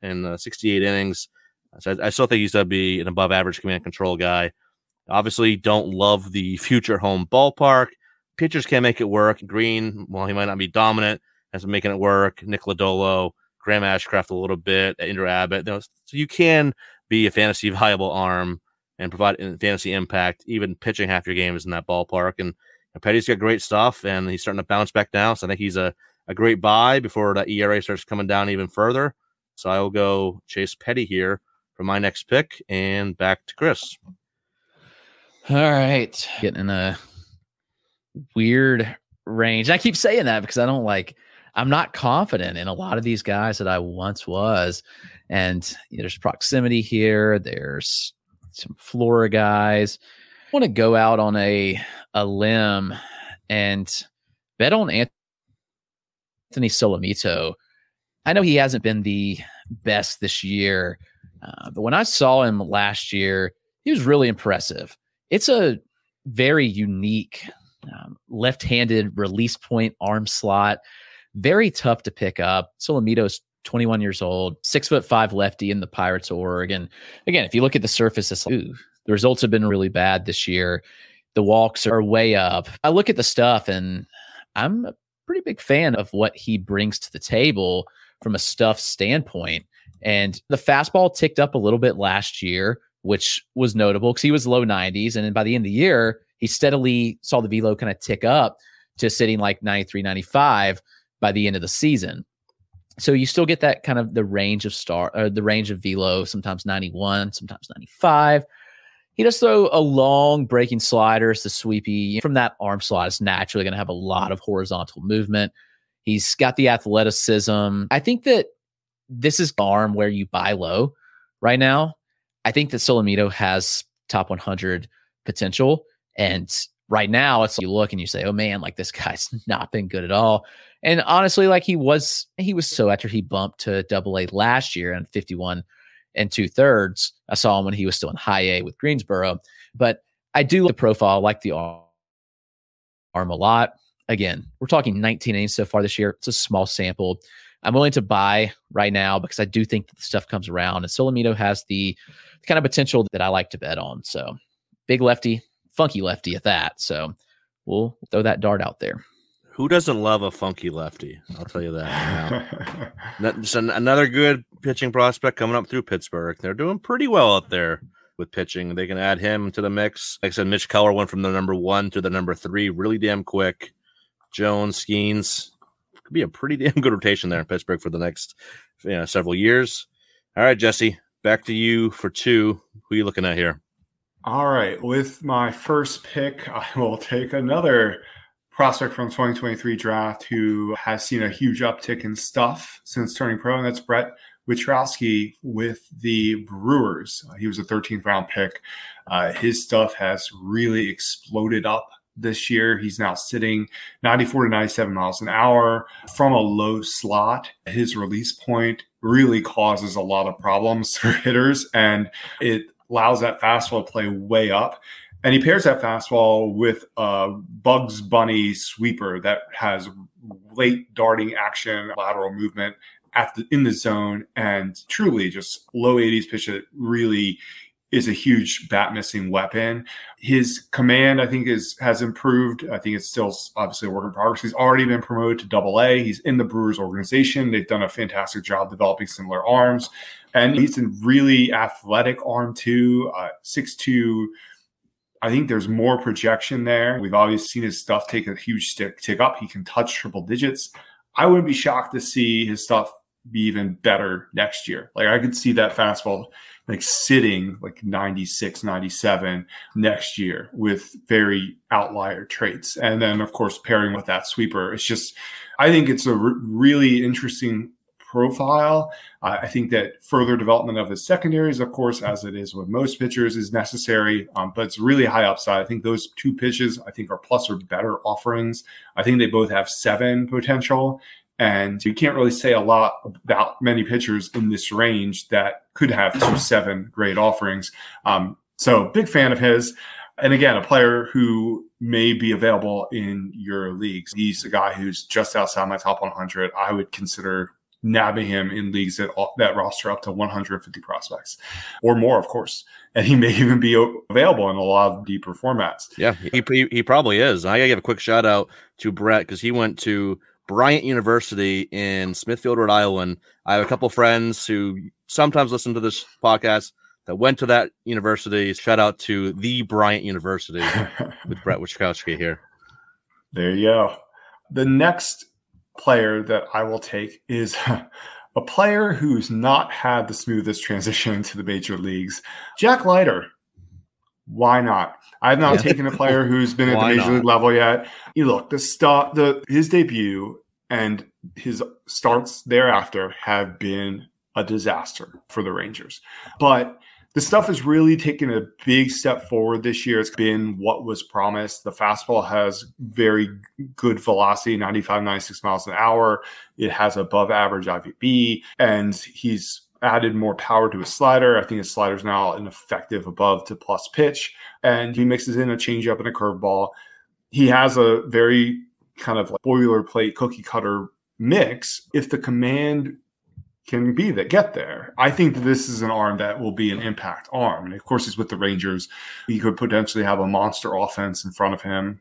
S1: 68 innings. So I still think he's going to be an above average command control guy. Obviously, don't love the future home ballpark. Pitchers can't make it work. Green, well, he might not be dominant, has been making it work. Nick Lodolo, Graham Ashcraft a little bit, Andrew Abbott. So you can be a fantasy viable arm and provide fantasy impact, even pitching half your games in that ballpark. And Petty's got great stuff, and he's starting to bounce back now. So I think he's a great buy before that ERA starts coming down even further. So I will go Chase Petty here for my next pick, and back to Chris.
S4: All right. Getting in a weird range. I keep saying that because I'm not confident in a lot of these guys that I once was. And there's proximity here. There's some Flora guys. I want to go out on a limb and bet on Anthony Solomito. I know he hasn't been the best this year, but when I saw him last year, he was really impressive. It's a very unique left-handed release point arm slot. Very tough to pick up. Solomito's 21 years old, 6'5" lefty in the Pirates org. And again, if you look at the surface, it's like, the results have been really bad this year. The walks are way up. I look at the stuff, and I'm a pretty big fan of what he brings to the table from a stuff standpoint. And the fastball ticked up a little bit last year, which was notable because he was low 90s. And then by the end of the year, he steadily saw the velo kind of tick up to sitting like 93, 95 by the end of the season. So you still get that kind of the range of velo, sometimes 91, sometimes 95. He does throw a long breaking slider. It's the sweepy. From that arm slot, it's naturally going to have a lot of horizontal movement. He's got the athleticism. I think that this is the arm where you buy low right now. I think that Solomito has top 100 potential. And right now, it's like you look and you say, oh man, like this guy's not been good at all. And honestly, like he was so after he bumped to AA last year and 51 2/3. I saw him when he was still in high A with Greensboro. But I do like the profile, like the arm a lot. Again, we're talking 19 innings so far this year. It's a small sample. I'm willing to buy right now because I do think that the stuff comes around. And Solomito has the kind of potential that I like to bet on. So big lefty, funky lefty at that. So we'll throw that dart out there.
S1: Who doesn't love a funky lefty? I'll tell you that. Just another good pitching prospect coming up through Pittsburgh. They're doing pretty well out there with pitching. They can add him to the mix. Like I said, Mitch Keller went from the number 1 to the number 3 really damn quick. Jones, Skeens. Could be a pretty damn good rotation there in Pittsburgh for the next several years. All right, Jesse, back to you for 2. Who are you looking at here?
S5: All right. With my first pick, I will take another prospect from 2023 draft who has seen a huge uptick in stuff since turning pro, and that's Brett Witrowski with the Brewers. He was a 13th round pick. His stuff has really exploded up this year. He's now sitting 94 to 97 miles an hour from a low slot. His release point really causes a lot of problems for hitters, and it allows that fastball to play way up. And he pairs that fastball with a Bugs Bunny sweeper that has late darting action, lateral movement in the zone, and truly just low 80s pitch that really is a huge bat missing weapon. His command, I think, has improved. I think it's still obviously a work in progress. He's already been promoted to Double-A. He's in the Brewers organization. They've done a fantastic job developing similar arms. And he's a really athletic arm too, 6'2". I think there's more projection there. We've always seen his stuff take a huge tick up. He can touch triple digits. I wouldn't be shocked to see his stuff be even better next year. Like, I could see that fastball like sitting like 96, 97 next year with very outlier traits. And then, of course, pairing with that sweeper, it's just, I think it's a really interesting profile. I think that further development of his secondaries, of course, as it is with most pitchers, is necessary, but it's really high upside. I think those two pitches, I think, are plus or better offerings. I think they both have 7 potential, and you can't really say a lot about many pitchers in this range that could have 2-7 great offerings. So big fan of his. And again, a player who may be available in your leagues. He's a guy who's just outside my top 100. I would consider nabbing him in leagues that roster up to 150 prospects or more, of course. And he may even be available in a lot of deeper formats.
S1: Yeah, he probably is. I got to give a quick shout out to Brett because he went to Bryant University in Smithfield, Rhode Island. I have a couple friends who sometimes listen to this podcast that went to that university. Shout out to the Bryant University with Brett Wichkowski here.
S5: There you go. The next player that I will take is a player who's not had the smoothest transition to the major leagues, Jack Leiter. Why not? I've not taken a player who's been at the major league level yet. You look, his debut and his starts thereafter have been a disaster for the Rangers. But the stuff has really taken a big step forward this year. It's been what was promised. The fastball has very good velocity, 95, 96 miles an hour. It has above average IVB, and he's added more power to his slider. I think his slider is now an effective above to plus pitch, and he mixes in a changeup and a curveball. He has a very kind of like boilerplate cookie cutter mix. If the command can get there, I think that this is an arm that will be an impact arm. And of course, he's with the Rangers. He could potentially have a monster offense in front of him.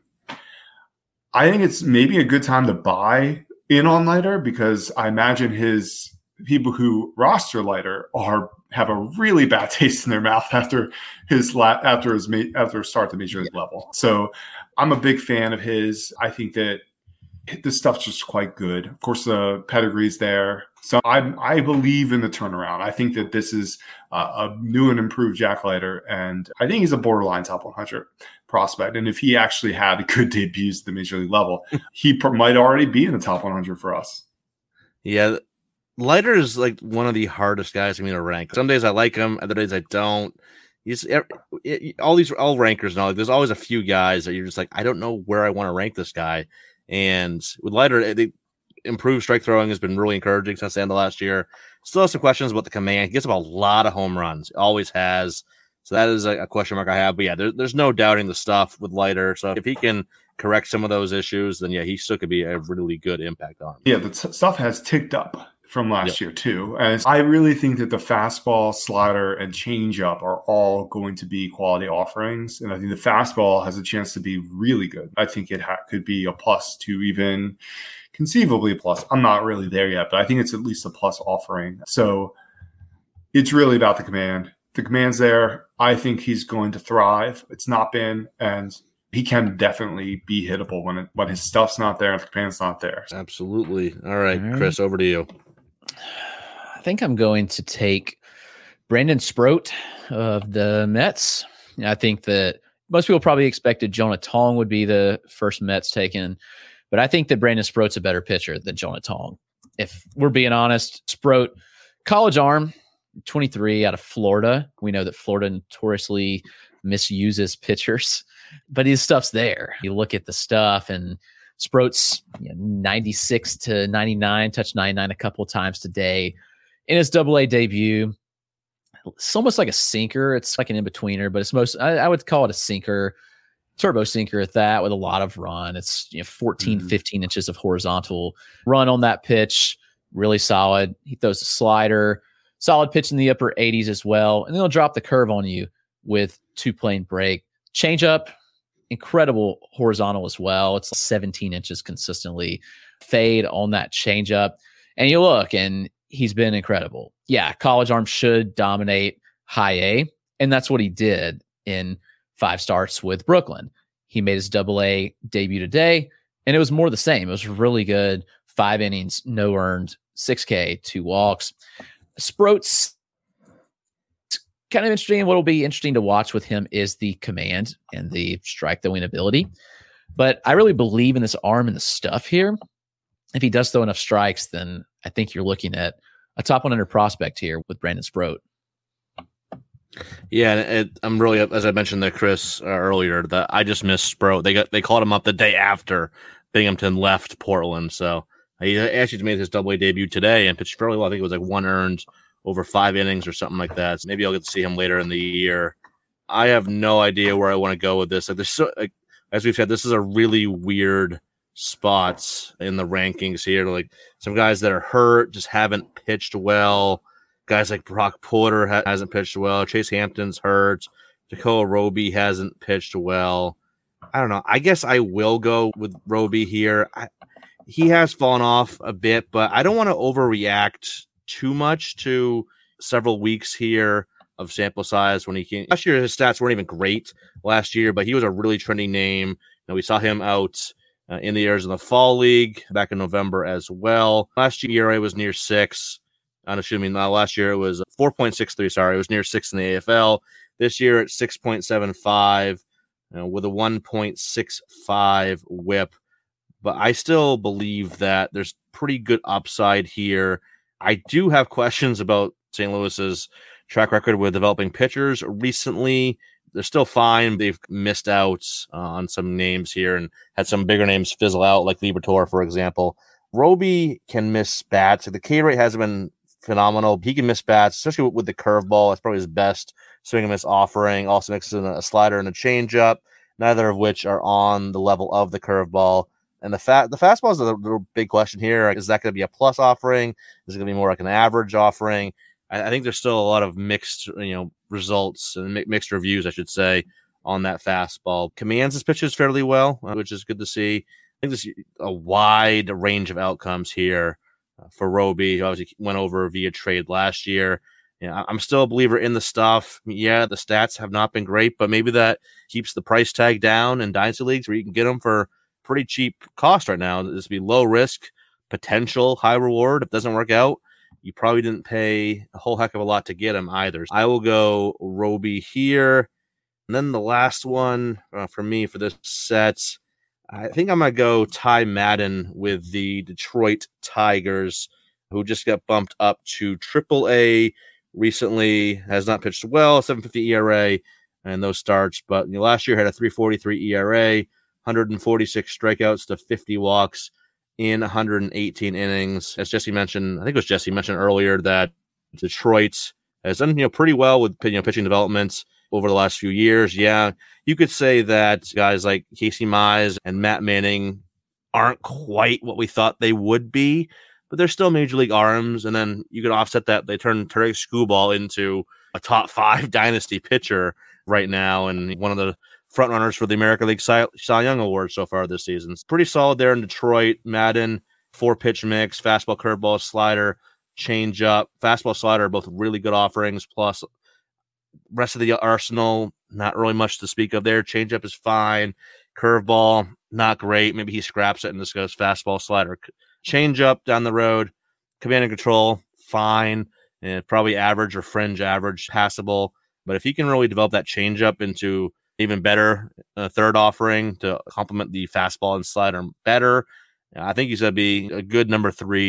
S5: I think it's maybe a good time to buy in on Leiter because I imagine his people who roster Leiter have a really bad taste in their mouth after his start at the major league level. So I'm a big fan of his. I think that this stuff's just quite good. Of course, the pedigree's there. So I believe in the turnaround. I think that this is a new and improved Jack Leiter, and I think he's a borderline top 100 prospect. And if he actually had good debuts at the major league level, he might already be in the top 100 for us.
S1: Yeah, Leiter is like one of the hardest guys for me to rank. Some days I like him, other days I don't. All rankers know, like, there's always a few guys that you're just like, I don't know where I want to rank this guy. And with Leiter, the improved strike throwing has been really encouraging since the end of last year. Still have some questions about the command. He gets up a lot of home runs. Always has. So that is a question mark I have. But yeah, there's no doubting the stuff with Leiter. So if he can correct some of those issues, then yeah, he still could be a really good impact on him.
S5: Yeah, the stuff has ticked up from last year too. And I really think that the fastball, slider, and changeup are all going to be quality offerings. And I think the fastball has a chance to be really good. I think it could be a plus to even conceivably a plus. I'm not really there yet, but I think it's at least a plus offering. So it's really about the command. The command's there. I think he's going to thrive. It's not been, and he can definitely be hittable when his stuff's not there and the command's not there.
S1: Absolutely. All right, Chris, over to you.
S4: I think I'm going to take Brandon Sproat of the Mets. I think that most people probably expected Jonah Tong would be the first Mets taken, but I think that Brandon Sproat's a better pitcher than Jonah Tong. If we're being honest, Sproat, college arm, 23 out of Florida. We know that Florida notoriously misuses pitchers. but his stuff's there. You look at the stuff, and Sproat's 96 to 99, touched 99 a couple of times today in his AA debut. It's almost like a sinker. It's like an in-betweener, but it's I would call it a sinker, turbo sinker at that, with a lot of run. It's 14, 15 inches of horizontal run on that pitch. Really solid. He throws a slider, solid pitch in the upper 80s as well. And then he'll drop the curve on you with 2-plane break. Changeup, incredible horizontal as well. It's 17 inches consistently. Fade on that changeup. And you look, and he's been incredible. Yeah, college arm should dominate high A, and that's what he did in 5 starts with Brooklyn. He made his AA debut today, and it was more the same. It was really good. 5 innings, no earned, 6K, 2 walks. Sproat's kind of interesting. What will be interesting to watch with him is the command and the strike throwing ability. But I really believe in this arm and the stuff here. If he does throw enough strikes, then I think you're looking at a top 100 prospect here with Brandon Sproat.
S1: Yeah, I'm really, as I mentioned to Chris earlier, that I just missed Sproat. They called him up the day after Binghamton left Portland, so he actually made his AA debut today and pitched fairly well. I think it was like 1 earned over 5 innings or something like that. So maybe I'll get to see him later in the year. I have no idea where I want to go with this. As we've said, this is a really weird spots in the rankings here. Like some guys that are hurt just haven't pitched well. Guys like Brock Porter hasn't pitched well. Chase Hampton's hurt. Jacoa Roby hasn't pitched well. I don't know. I guess I will go with Roby here. He has fallen off a bit, but I don't want to overreact too much to several weeks here of sample size when he came. Last year, his stats weren't even great last year, but he was a really trendy name. We saw him out in the Arizona Fall League back in November as well. Last year, ERA was near 6. Last year it was 4.63. Sorry, it was near 6 in the AFL. This year it's 6.75 with a 1.65 WHIP. But I still believe that there's pretty good upside here. I do have questions about St. Louis's track record with developing pitchers recently. They're still fine. They've missed out on some names here and had some bigger names fizzle out, like Liberatore, for example. Roby can miss bats. The K rate hasn't been phenomenal. He can miss bats, especially with the curveball. That's probably his best swing and miss offering. Also mixes in a slider and a changeup, neither of which are on the level of the curveball. And the fastball is the big question here. Is that going to be a plus offering? Is it going to be more like an average offering? I think there's still a lot of mixed, results and mixed reviews, I should say, on that fastball. Commands his pitches fairly well, which is good to see. I think there's a wide range of outcomes here for Roby, who obviously went over via trade last year. I'm still a believer in the stuff. Yeah, the stats have not been great, but maybe that keeps the price tag down in dynasty leagues where you can get them for pretty cheap cost right now. This would be low risk, potential, high reward. If it doesn't work out, you probably didn't pay a whole heck of a lot to get him either. I will go Roby here. And then the last one for me for this set, I think I'm going to go Ty Madden with the Detroit Tigers, who just got bumped up to AAA recently. Has not pitched well, 7.50 ERA and those starts. But last year had a 3.43 ERA, 146 strikeouts to 50 walks in 118 innings. As Jesse mentioned, I think it was Jesse mentioned earlier that Detroit has done pretty well with pitching developments over the last few years. Yeah, you could say that guys like Casey Mize and Matt Manning aren't quite what we thought they would be, but they're still major league arms. And then you could offset that. They turned Tarik Skubal into a top 5 dynasty pitcher right now and one of the front runners for the American League Cy Young Award so far this season. It's pretty solid there in Detroit. Madden, 4-pitch mix, fastball, curveball, slider, changeup. Fastball, slider are both really good offerings, plus rest of the arsenal, not really much to speak of there. Changeup is fine. Curveball, not great. Maybe he scraps it and just goes fastball, slider, changeup down the road. Command and control, fine. And probably average or fringe average, passable. But if he can really develop that changeup into even better third offering to complement the fastball and slider better, I think he's going to be a good number 3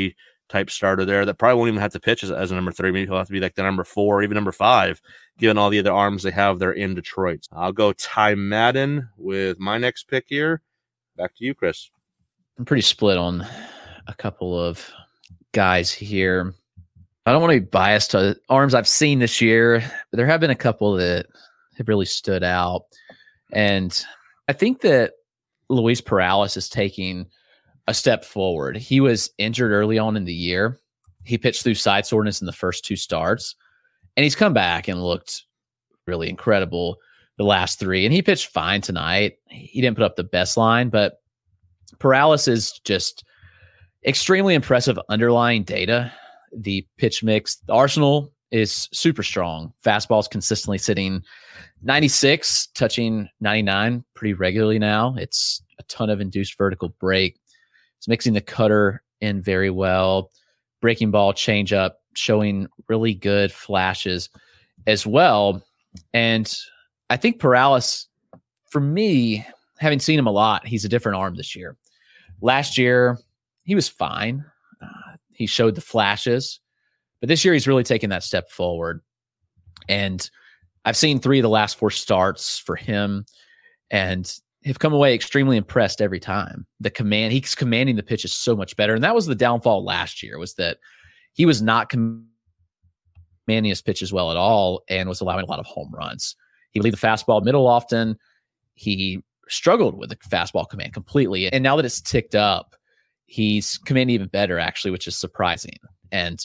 S1: type starter there that probably won't even have to pitch as a number 3. Maybe he'll have to be like the number 4 or even number 5, given all the other arms they have there in Detroit. I'll go Ty Madden with my next pick here. Back to you, Chris.
S4: I'm pretty split on a couple of guys here. I don't want to be biased to arms I've seen this year, but there have been a couple that have really stood out. And I think that Luis Perales is taking a step forward. He was injured early on in the year. He pitched through side soreness in the first 2 starts, and he's come back and looked really incredible the last 3. And he pitched fine tonight. He didn't put up the best line, but Perales is just extremely impressive underlying data. The pitch mix, the arsenal is super strong. Fastball's consistently sitting 96, touching 99 pretty regularly now. It's a ton of induced vertical break. It's mixing the cutter in very well. Breaking ball, changeup, showing really good flashes as well. And I think Perales, for me, having seen him a lot, he's a different arm this year. Last year, he was fine. He showed the flashes. But this year, he's really taken that step forward. And I've seen 3 of the last 4 starts for him and have come away extremely impressed every time. He's commanding the pitches so much better. And that was the downfall last year, was that he was not commanding his pitches well at all and was allowing a lot of home runs. He would leave the fastball middle often. He struggled with the fastball command completely. And now that it's ticked up, he's commanding even better, actually, which is surprising. And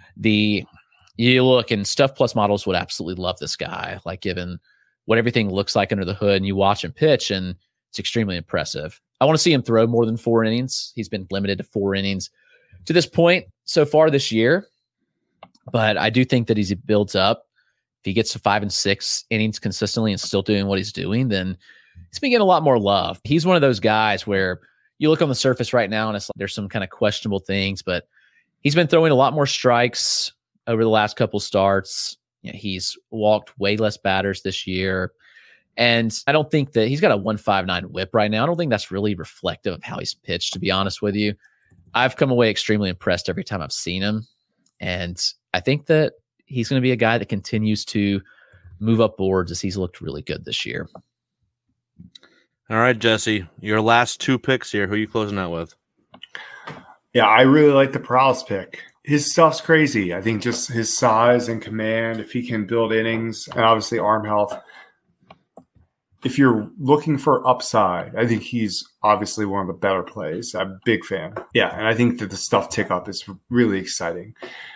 S4: you look, and Stuff Plus models would absolutely love this guy, like given what everything looks like under the hood, and you watch him pitch, and it's extremely impressive. I want to see him throw more than 4 innings. He's been limited to 4 innings to this point so far this year, but I do think that as he builds up, if he gets to 5 and 6 innings consistently and still doing what he's doing, then he's been getting a lot more love. He's one of those guys where you look on the surface right now and it's like there's some kind of questionable things, but he's been throwing a lot more strikes over the last couple starts. He's walked way less batters this year. And I don't think that he's got a 1.59 whip right now. I don't think that's really reflective of how he's pitched, to be honest with you. I've come away extremely impressed every time I've seen him. And I think that he's going to be a guy that continues to move up boards as he's looked really good this year.
S1: All right, Jesse, your last 2 picks here. Who are you closing out with?
S5: Yeah, I really like the Perales pick. His stuff's crazy. I think just his size and command, if he can build innings, and obviously arm health. If you're looking for upside, I think he's obviously one of the better plays. I'm a big fan. Yeah, and I think that the stuff tick up is really exciting.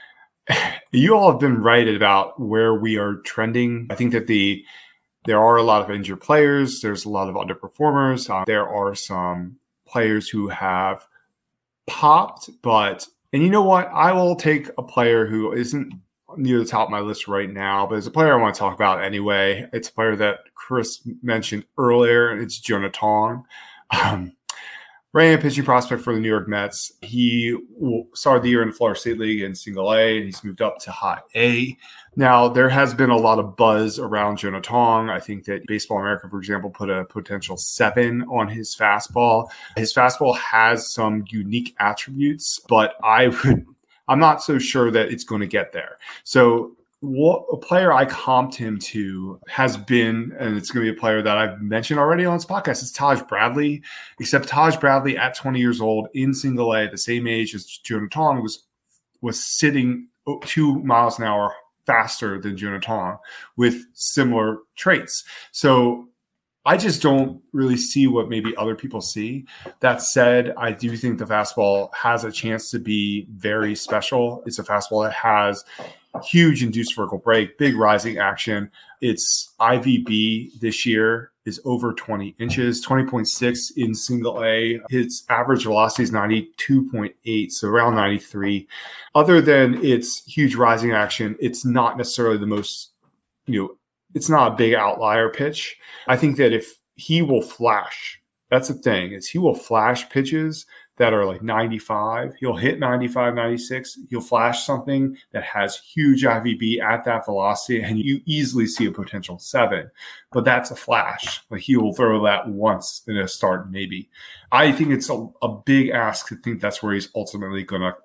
S5: You all have been right about where we are trending. I think that there are a lot of injured players. There's a lot of underperformers. There are some players who have popped, and you know what? I will take a player who isn't near the top of my list right now, but it's a player I want to talk about anyway. It's a player that Chris mentioned earlier, and it's Jonah Tong. Ran a pitching prospect for the New York Mets. He started the year in the Florida State League in Single A, and he's moved up to High A. Now, there has been a lot of buzz around Jonah Tong. I think that Baseball America, for example, put a potential 7 on his fastball. His fastball has some unique attributes, but I'm not so sure that it's going to get there. So what a player I comped him to has been, and it's going to be a player that I've mentioned already on this podcast, it's Taj Bradley, except Taj Bradley at 20 years old in Single A, at the same age as Jonah Tong, was sitting 2 miles an hour faster than Jonah Tong with similar traits. So I just don't really see what maybe other people see. That said, I do think the fastball has a chance to be very special. It's a fastball that has huge induced vertical break, big rising action. Its IVB this year is over 20 inches, 20.6 in Single A. Its average velocity is 92.8, so around 93. Other than its huge rising action, it's not necessarily the most, it's not a big outlier pitch. I think that if he will flash, that's the thing, is he will flash pitches that are like 95. He'll hit 95, 96. He'll flash something that has huge IVB at that velocity, and you easily see a potential 7. But that's a flash. Like he will throw that once in a start, maybe. I think it's a big ask to think that's where he's ultimately going to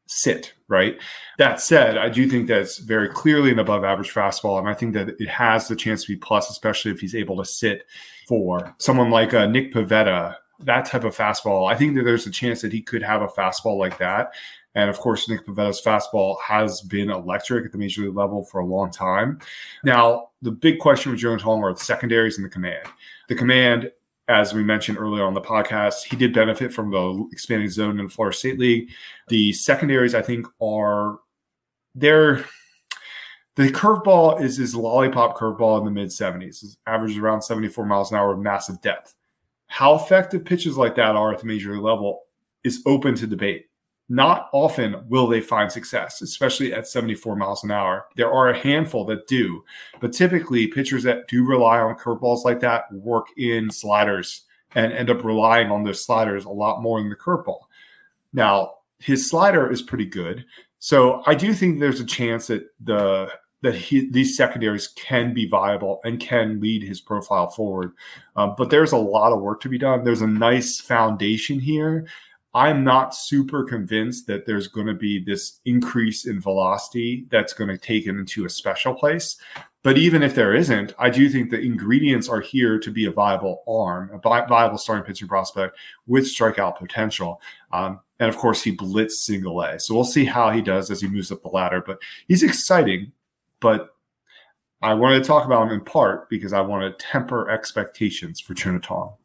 S5: sit, right? That said, I do think that's very clearly an above average fastball. And I think that it has the chance to be plus, especially if he's able to sit for someone like Nick Pivetta, that type of fastball. I think that there's a chance that he could have a fastball like that. And of course, Nick Pivetta's fastball has been electric at the major league level for a long time. Now, the big question with Jonah Tong are the secondaries and the command. The command, as we mentioned earlier on the podcast, he did benefit from the expanding zone in the Florida State League. The secondaries, I think, are the curveball is his lollipop curveball in the mid-70s. It averages around 74 miles an hour with massive depth. How effective pitches like that are at the major league level is open to debate. Not often will they find success, especially at 74 miles an hour. There are a handful that do, but typically pitchers that do rely on curveballs like that work in sliders and end up relying on those sliders a lot more than the curveball. Now, his slider is pretty good, so I do think there's a chance that these secondaries can be viable and can lead his profile forward. But there's a lot of work to be done. There's a nice foundation here. I'm not super convinced that there's going to be this increase in velocity that's going to take him into a special place. But even if there isn't, I do think the ingredients are here to be a viable arm, a viable starting pitching prospect with strikeout potential. And of course, he blitzed single A. So we'll see how he does as he moves up the ladder. But he's exciting. But I wanted to talk about him in part because I want to temper expectations for Jonah Tong.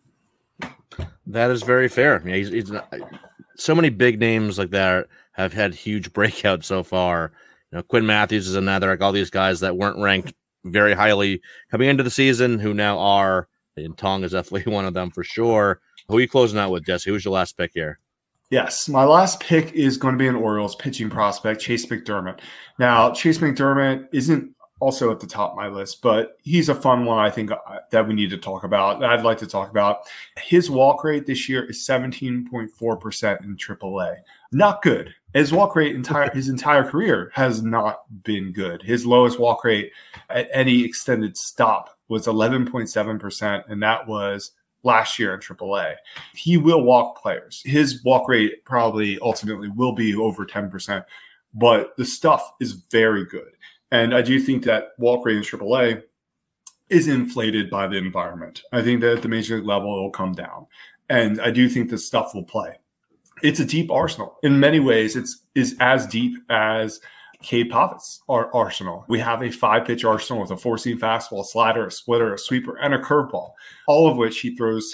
S1: That is very fair. I mean, he's not, so many big names like that have had huge breakouts so far. You know, Quinn Matthews is another, like all these guys that weren't ranked very highly coming into the season who now are, and Tong is definitely one of them for sure. Who are you closing out with, Jesse? Who's your last pick here?
S5: Yes, my last pick is going to be an Orioles pitching prospect, Chase McDermott. Now, Chase McDermott isn't also at the top of my list, but he's a fun one I think that we need to talk about, that I'd like to talk about. His walk rate this year is 17.4% in AAA. Not good. His walk rate his entire career has not been good. His lowest walk rate at any extended stop was 11.7%, and that was last year in AAA. He will walk players. His walk rate probably ultimately will be over 10%, but the stuff is very good. And I do think that walk rate in AAA is inflated by the environment. I think that at the major league level, it will come down. And I do think the stuff will play. It's a deep arsenal. In many ways, is as deep as Cade Pavitt's arsenal. We have a 5-pitch arsenal with a 4-seam fastball, a slider, a splitter, a sweeper, and a curveball, all of which he throws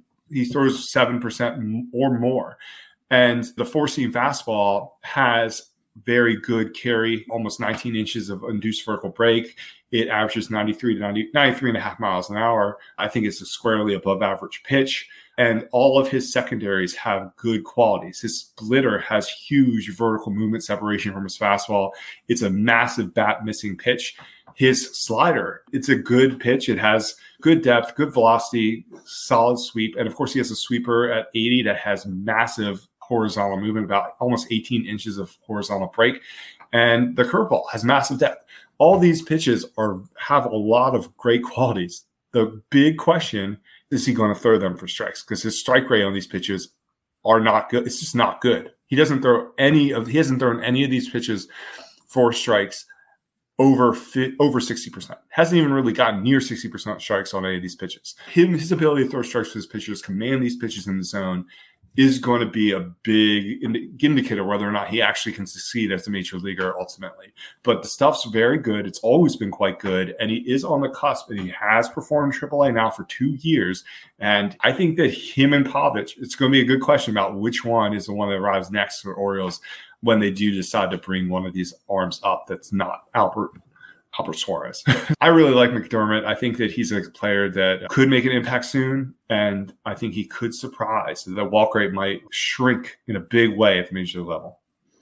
S5: 7% or more. And the 4-seam fastball has very good carry, almost 19 inches of induced vertical break. It averages 93 and a half miles an hour. I think it's a squarely above average pitch. And all of his secondaries have good qualities. His splitter has huge vertical movement separation from his fastball. It's a massive bat missing pitch. His slider, it's a good pitch. It has good depth, good velocity, solid sweep. And of course, he has a sweeper at 80 that has massive horizontal movement, about almost 18 inches of horizontal break. And the curveball has massive depth. All these pitches have a lot of great qualities. The big question is he going to throw them for strikes? Because his strike rate on these pitches are not good. It's just not good. He hasn't thrown any of these pitches for strikes over 60%. Hasn't even really gotten near 60% strikes on any of these pitches. His ability to throw strikes for his pitchers, command these pitches in the zone, is going to be a big indicator whether or not he actually can succeed as a major leaguer ultimately. But the stuff's very good. It's always been quite good. And he is on the cusp, and he has performed AAA now for 2 years. And I think that him and Pavic, it's going to be a good question about which one is the one that arrives next for Orioles when they do decide to bring one of these arms up that's not Albert Suarez. I really like McDermott. I think that he's a player that could make an impact soon, and I think he could surprise. The walk rate might shrink in a big way at the major league level.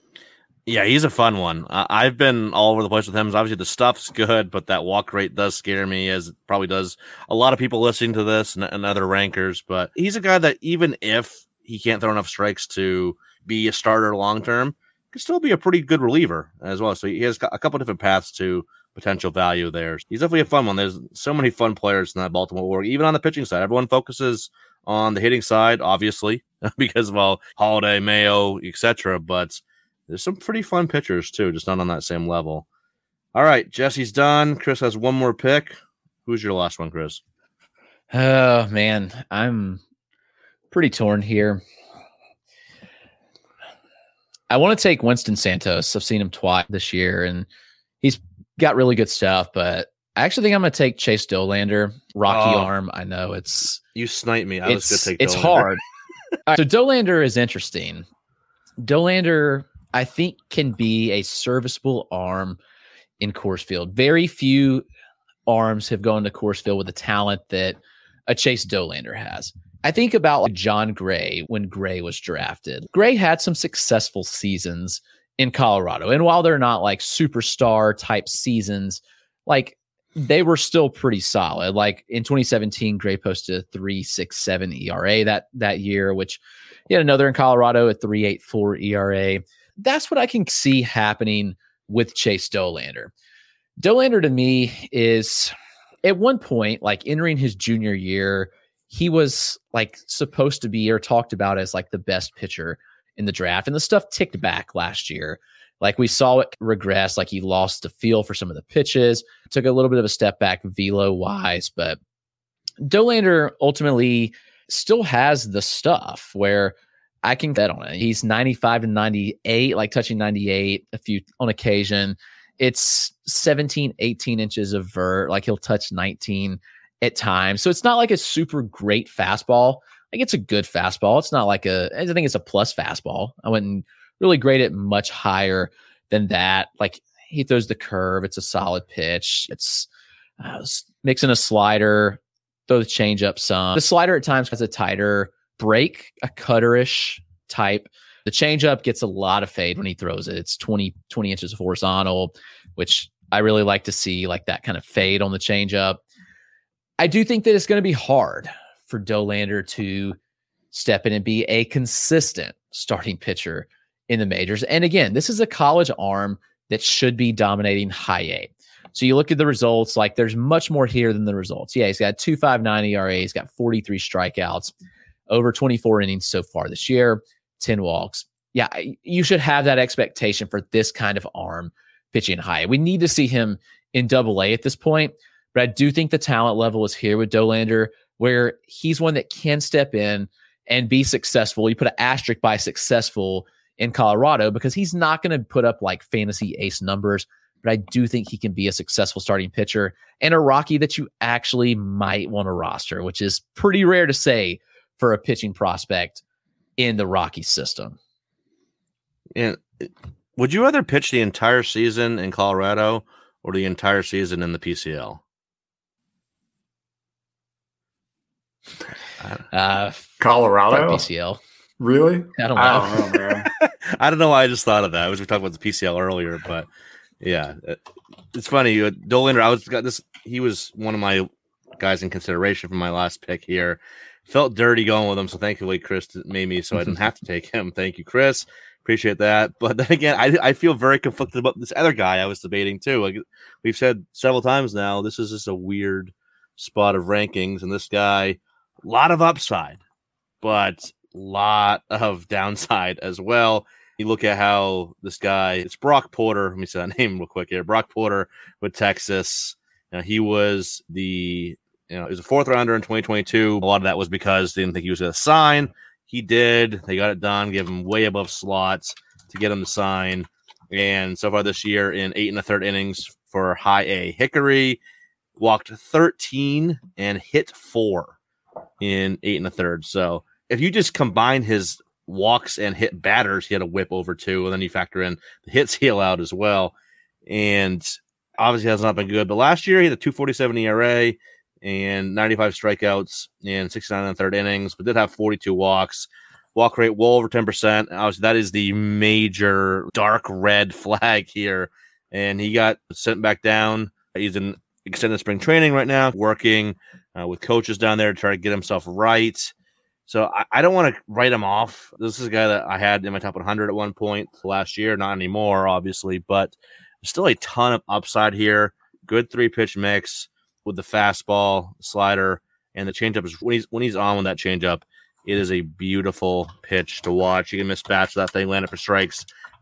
S1: Yeah, he's a fun one. I've been all over the place with him. Obviously, the stuff's good, but that walk rate does scare me, as it probably does a lot of people listening to this and other rankers. But he's a guy that even if he can't throw enough strikes to be a starter long-term, can still be a pretty good reliever as well. So he has a couple different paths to potential value there. He's definitely a fun one. There's so many fun players in that Baltimore Orioles, even on the pitching side. Everyone focuses on the hitting side, obviously, because of all Holiday, Mayo, etc. But there's some pretty fun pitchers too, just not on that same level. All right, Jesse's done. Chris has one more pick. Who's your last one, Chris?
S4: Oh, man. I'm pretty torn here. I want to take Winston Santos. I've seen him twice this year, and he's got really good stuff, but I actually think I'm going to take Chase Dollander. Rocky arm. I know it's...
S1: You sniped me. I was going to take Dollander.
S4: It's hard. Right, so Dollander is interesting. Dollander, I think, can be a serviceable arm in Coors Field. Very few arms have gone to Coors Field with the talent that a Chase Dollander has. I think about like John Gray when Gray was drafted. Gray had some successful seasons in Colorado. And while they're not like superstar type seasons, like they were still pretty solid. Like in 2017, Gray posted a 3.67 ERA that year, which he had another in Colorado at 3.84 ERA. That's what I can see happening with Chase Dollander. Dollander to me is at one point, like entering his junior year, he was like supposed to be or talked about as like the best pitcher in the draft. And the stuff ticked back last year. Like we saw it regress, like he lost the feel for some of the pitches, took a little bit of a step back velo wise, but Dollander ultimately still has the stuff where I can bet on it. He's 95 and 98, like touching 98 a few on occasion. It's 17, 18 inches of vert. Like he'll touch 19 at times. So it's not like a super great fastball. Like it's a good fastball. It's not like I think it's a plus fastball. I wouldn't really grade it much higher than that. Like he throws the curve. It's a solid pitch. It's mixing a slider, throw the change up some. The slider at times has a tighter break, a cutterish type. The changeup gets a lot of fade when he throws it. It's 20 inches horizontal, which I really like to see, like that kind of fade on the changeup. I do think that it's going to be hard for Dollander to step in and be a consistent starting pitcher in the majors. And again, this is a college arm that should be dominating high A. So you look at the results, like there's much more here than the results. Yeah, he's got 2.59 ERA. He's got 43 strikeouts, over 24 innings so far this year, 10 walks. Yeah, you should have that expectation for this kind of arm pitching high. We need to see him in Double-A at this point, but I do think the talent level is here with Dollander, where he's one that can step in and be successful. You put an asterisk by successful in Colorado because he's not going to put up like fantasy ace numbers, but I do think he can be a successful starting pitcher and a Rocky that you actually might want to roster, which is pretty rare to say for a pitching prospect in the Rocky system.
S1: And would you rather pitch the entire season in Colorado or the entire season in the PCL?
S5: Colorado
S4: PCL.
S5: Really?
S4: I don't know,
S5: man.
S1: I don't know why I just thought of that. We were talking about the PCL earlier, but yeah, it's funny. Dollander, he was one of my guys in consideration for my last pick here. Felt dirty going with him, so thankfully Chris made me so I didn't have to take him. Thank you, Chris. Appreciate that. But then again, I feel very conflicted about this other guy I was debating too. Like we've said several times now, this is just a weird spot of rankings, and this guy, a lot of upside, but a lot of downside as well. You look at how this guy, it's Brock Porter. Let me say that name real quick here. Brock Porter with Texas. He was he was a fourth rounder in 2022. A lot of that was because they didn't think he was going to sign. He did. They got it done, gave him way above slots to get him to sign. And so far this year, in 8 1/3 innings for high A Hickory, walked 13 and hit 4 in 8 1/3. So if you just combine his walks and hit batters, he had a whip over 2, and then you factor in the hits he allowed as well. And obviously has not been good. But last year, he had a 2.47 ERA and 95 strikeouts in 69 1/3 innings, but did have 42 walks. Walk rate well over 10%. Obviously, that is the major dark red flag here. And he got sent back down. He's in extended spring training right now, working with coaches down there to try to get himself right. So I don't want to write him off. This is a guy that I had in my top 100 at one point last year. Not anymore, obviously, but there's still a ton of upside here. Good 3-pitch mix with the fastball, slider, and the changeup. When he's on with that changeup, it is a beautiful pitch to watch. You can miss bats with that thing, land it for strikes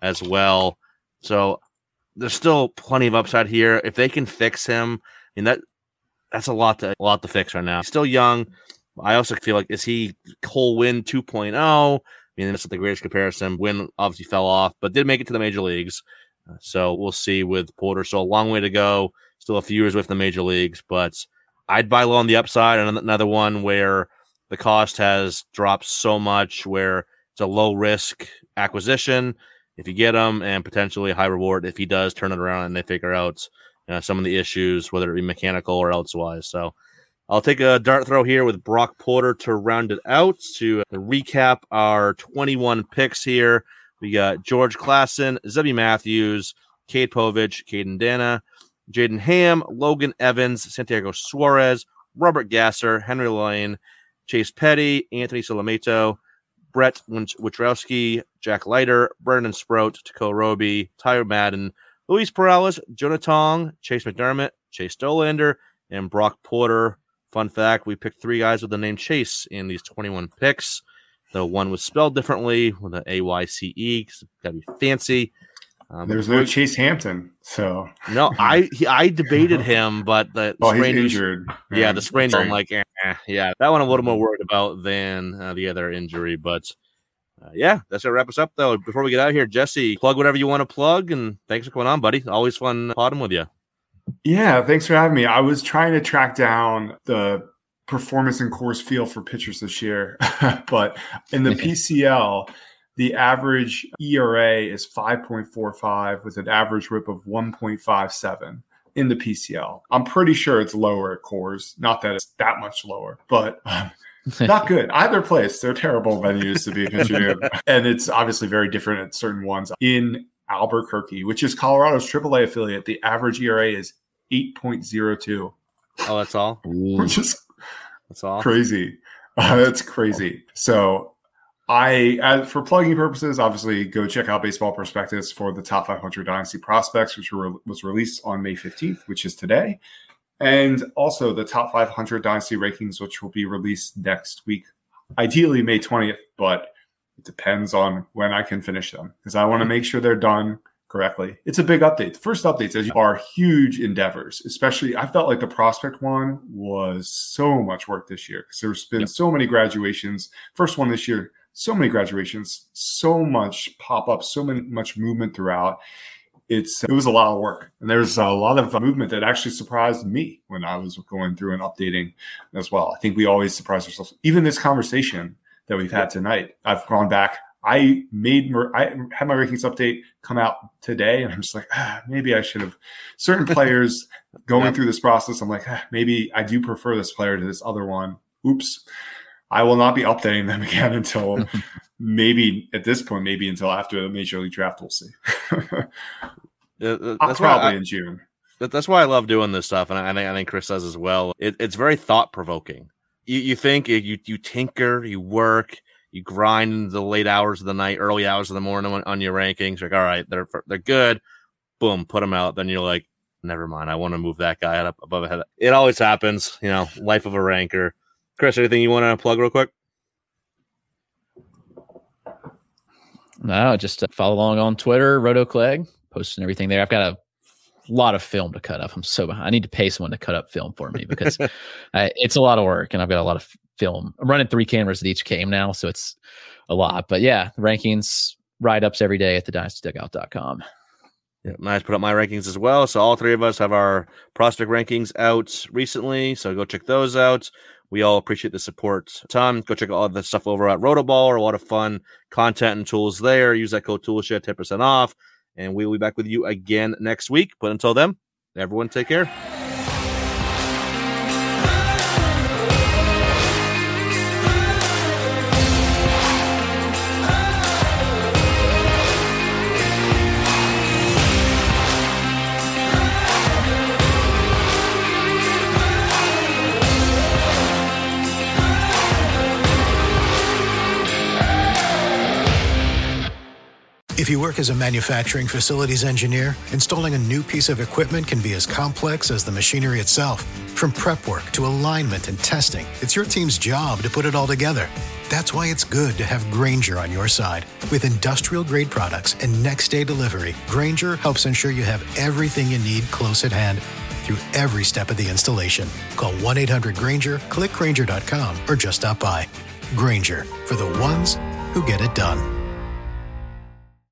S1: as well. So there's still plenty of upside here. If they can fix him, I mean, that's a lot to fix right now. He's still young. I also feel like, is he Cole Winn 2.0? I mean, that's not the greatest comparison. Winn obviously fell off, but did make it to the major leagues. So we'll see with Porter. So a long way to go. Still a few years with the major leagues, but I'd buy low on the upside. And another one where the cost has dropped so much, where it's a low risk acquisition if you get him, and potentially a high reward if he does turn it around and they figure out some of the issues, whether it be mechanical or elsewise. So I'll take a dart throw here with Brock Porter to round it out. To recap our 21 picks here, we got George Klassen, Zebby Matthews, Cade Povich, Caden Dana, Jaden Ham, Logan Evans, Santiago Suarez, Robert Gasser, Henry Lane, Chase Petty, Anthony Solometo, Brett Witrowski, Jack Leiter, Brendan Sprout, Taco Roby, Tyler Madden, Luis Perales, Jonah Tong, Chase McDermott, Chase Dolander, and Brock Porter. Fun fact, we picked 3 guys with the name Chase in these 21 picks. The one was spelled differently with an AYCE, because it's got to be fancy.
S5: There's no Chase Hampton, so
S1: no. I debated him, but the
S5: sprain he's injured.
S1: Yeah, the sprain. I'm like, yeah, that one I'm a little more worried about than the other injury. But yeah, that's gonna wrap us up though. Before we get out of here, Jesse, plug whatever you want to plug, and thanks for coming on, buddy. Always fun podding with you.
S5: Yeah, thanks for having me. I was trying to track down the performance and course feel for pitchers this year, but in the PCL. The average ERA is 5.45 with an average whip of 1.57 in the PCL. I'm pretty sure it's lower at Coors. Not that it's that much lower, but not good. Either place, they're terrible venues to be pitching in. And it's obviously very different at certain ones. In Albuquerque, which is Colorado's AAA affiliate, the average ERA is 8.02.
S1: Oh, that's all?
S5: Which is
S1: that's all?
S5: Crazy. That's crazy. So for plugging purposes, obviously go check out Baseball Prospectus for the top 500 Dynasty prospects, which was released on May 15th, which is today. And also the top 500 Dynasty rankings, which will be released next week, ideally May 20th, but it depends on when I can finish them because I want to make sure they're done correctly. It's a big update. The first updates are huge endeavors, especially I felt like the prospect one was so much work this year because there's been so many graduations. First one this year, so many graduations, so much pop-up, much movement throughout. It was a lot of work. And there's a lot of movement that actually surprised me when I was going through and updating as well. I think we always surprise ourselves. Even this conversation that we've had tonight, I've gone back. I had my rankings update come out today, and I'm just like, maybe I should have. Certain players going through this process, I'm like, maybe I do prefer this player to this other one. Oops. I will not be updating them again until maybe at this point, maybe until after the Major League Draft. We'll see.
S1: That's
S5: probably in June.
S1: That's why I love doing this stuff, and I think Chris does as well. It's very thought provoking. You think, you tinker, you work, you grind in the late hours of the night, early hours of the morning on your rankings. Like, all right, they're good. Boom, put them out. Then you're like, never mind. I want to move that guy up above ahead. It always happens. Life of a ranker. Chris, anything you want to plug real quick?
S4: No, just follow along on Twitter, RotoClegg, posting everything there. I've got a lot of film to cut up. I'm so behind. I need to pay someone to cut up film for me because it's a lot of work and I've got a lot of film. I'm running 3 cameras at each game now, so it's a lot. But yeah, rankings, write-ups every day at thedynastydugout.com.
S1: Yeah, I put up my rankings as well. So all 3 of us have our prospect rankings out recently. So go check those out. We all appreciate the support. Tom, go check out all the stuff over at Rotoball. A lot of fun content and tools there. Use that code TOOLSHED, 10% off. And we will be back with you again next week. But until then, everyone take care.
S2: If If you work as a manufacturing facilities engineer, installing a new piece of equipment can be as complex as the machinery itself. From prep work to alignment and testing, it's your team's job to put it all together. That's why it's good to have Grainger on your side. With industrial-grade products and next-day delivery, Grainger helps ensure you have everything you need close at hand through every step of the installation. Call 1-800-GRAINGER, click Grainger.com, or just stop by. Grainger, for the ones who get it done.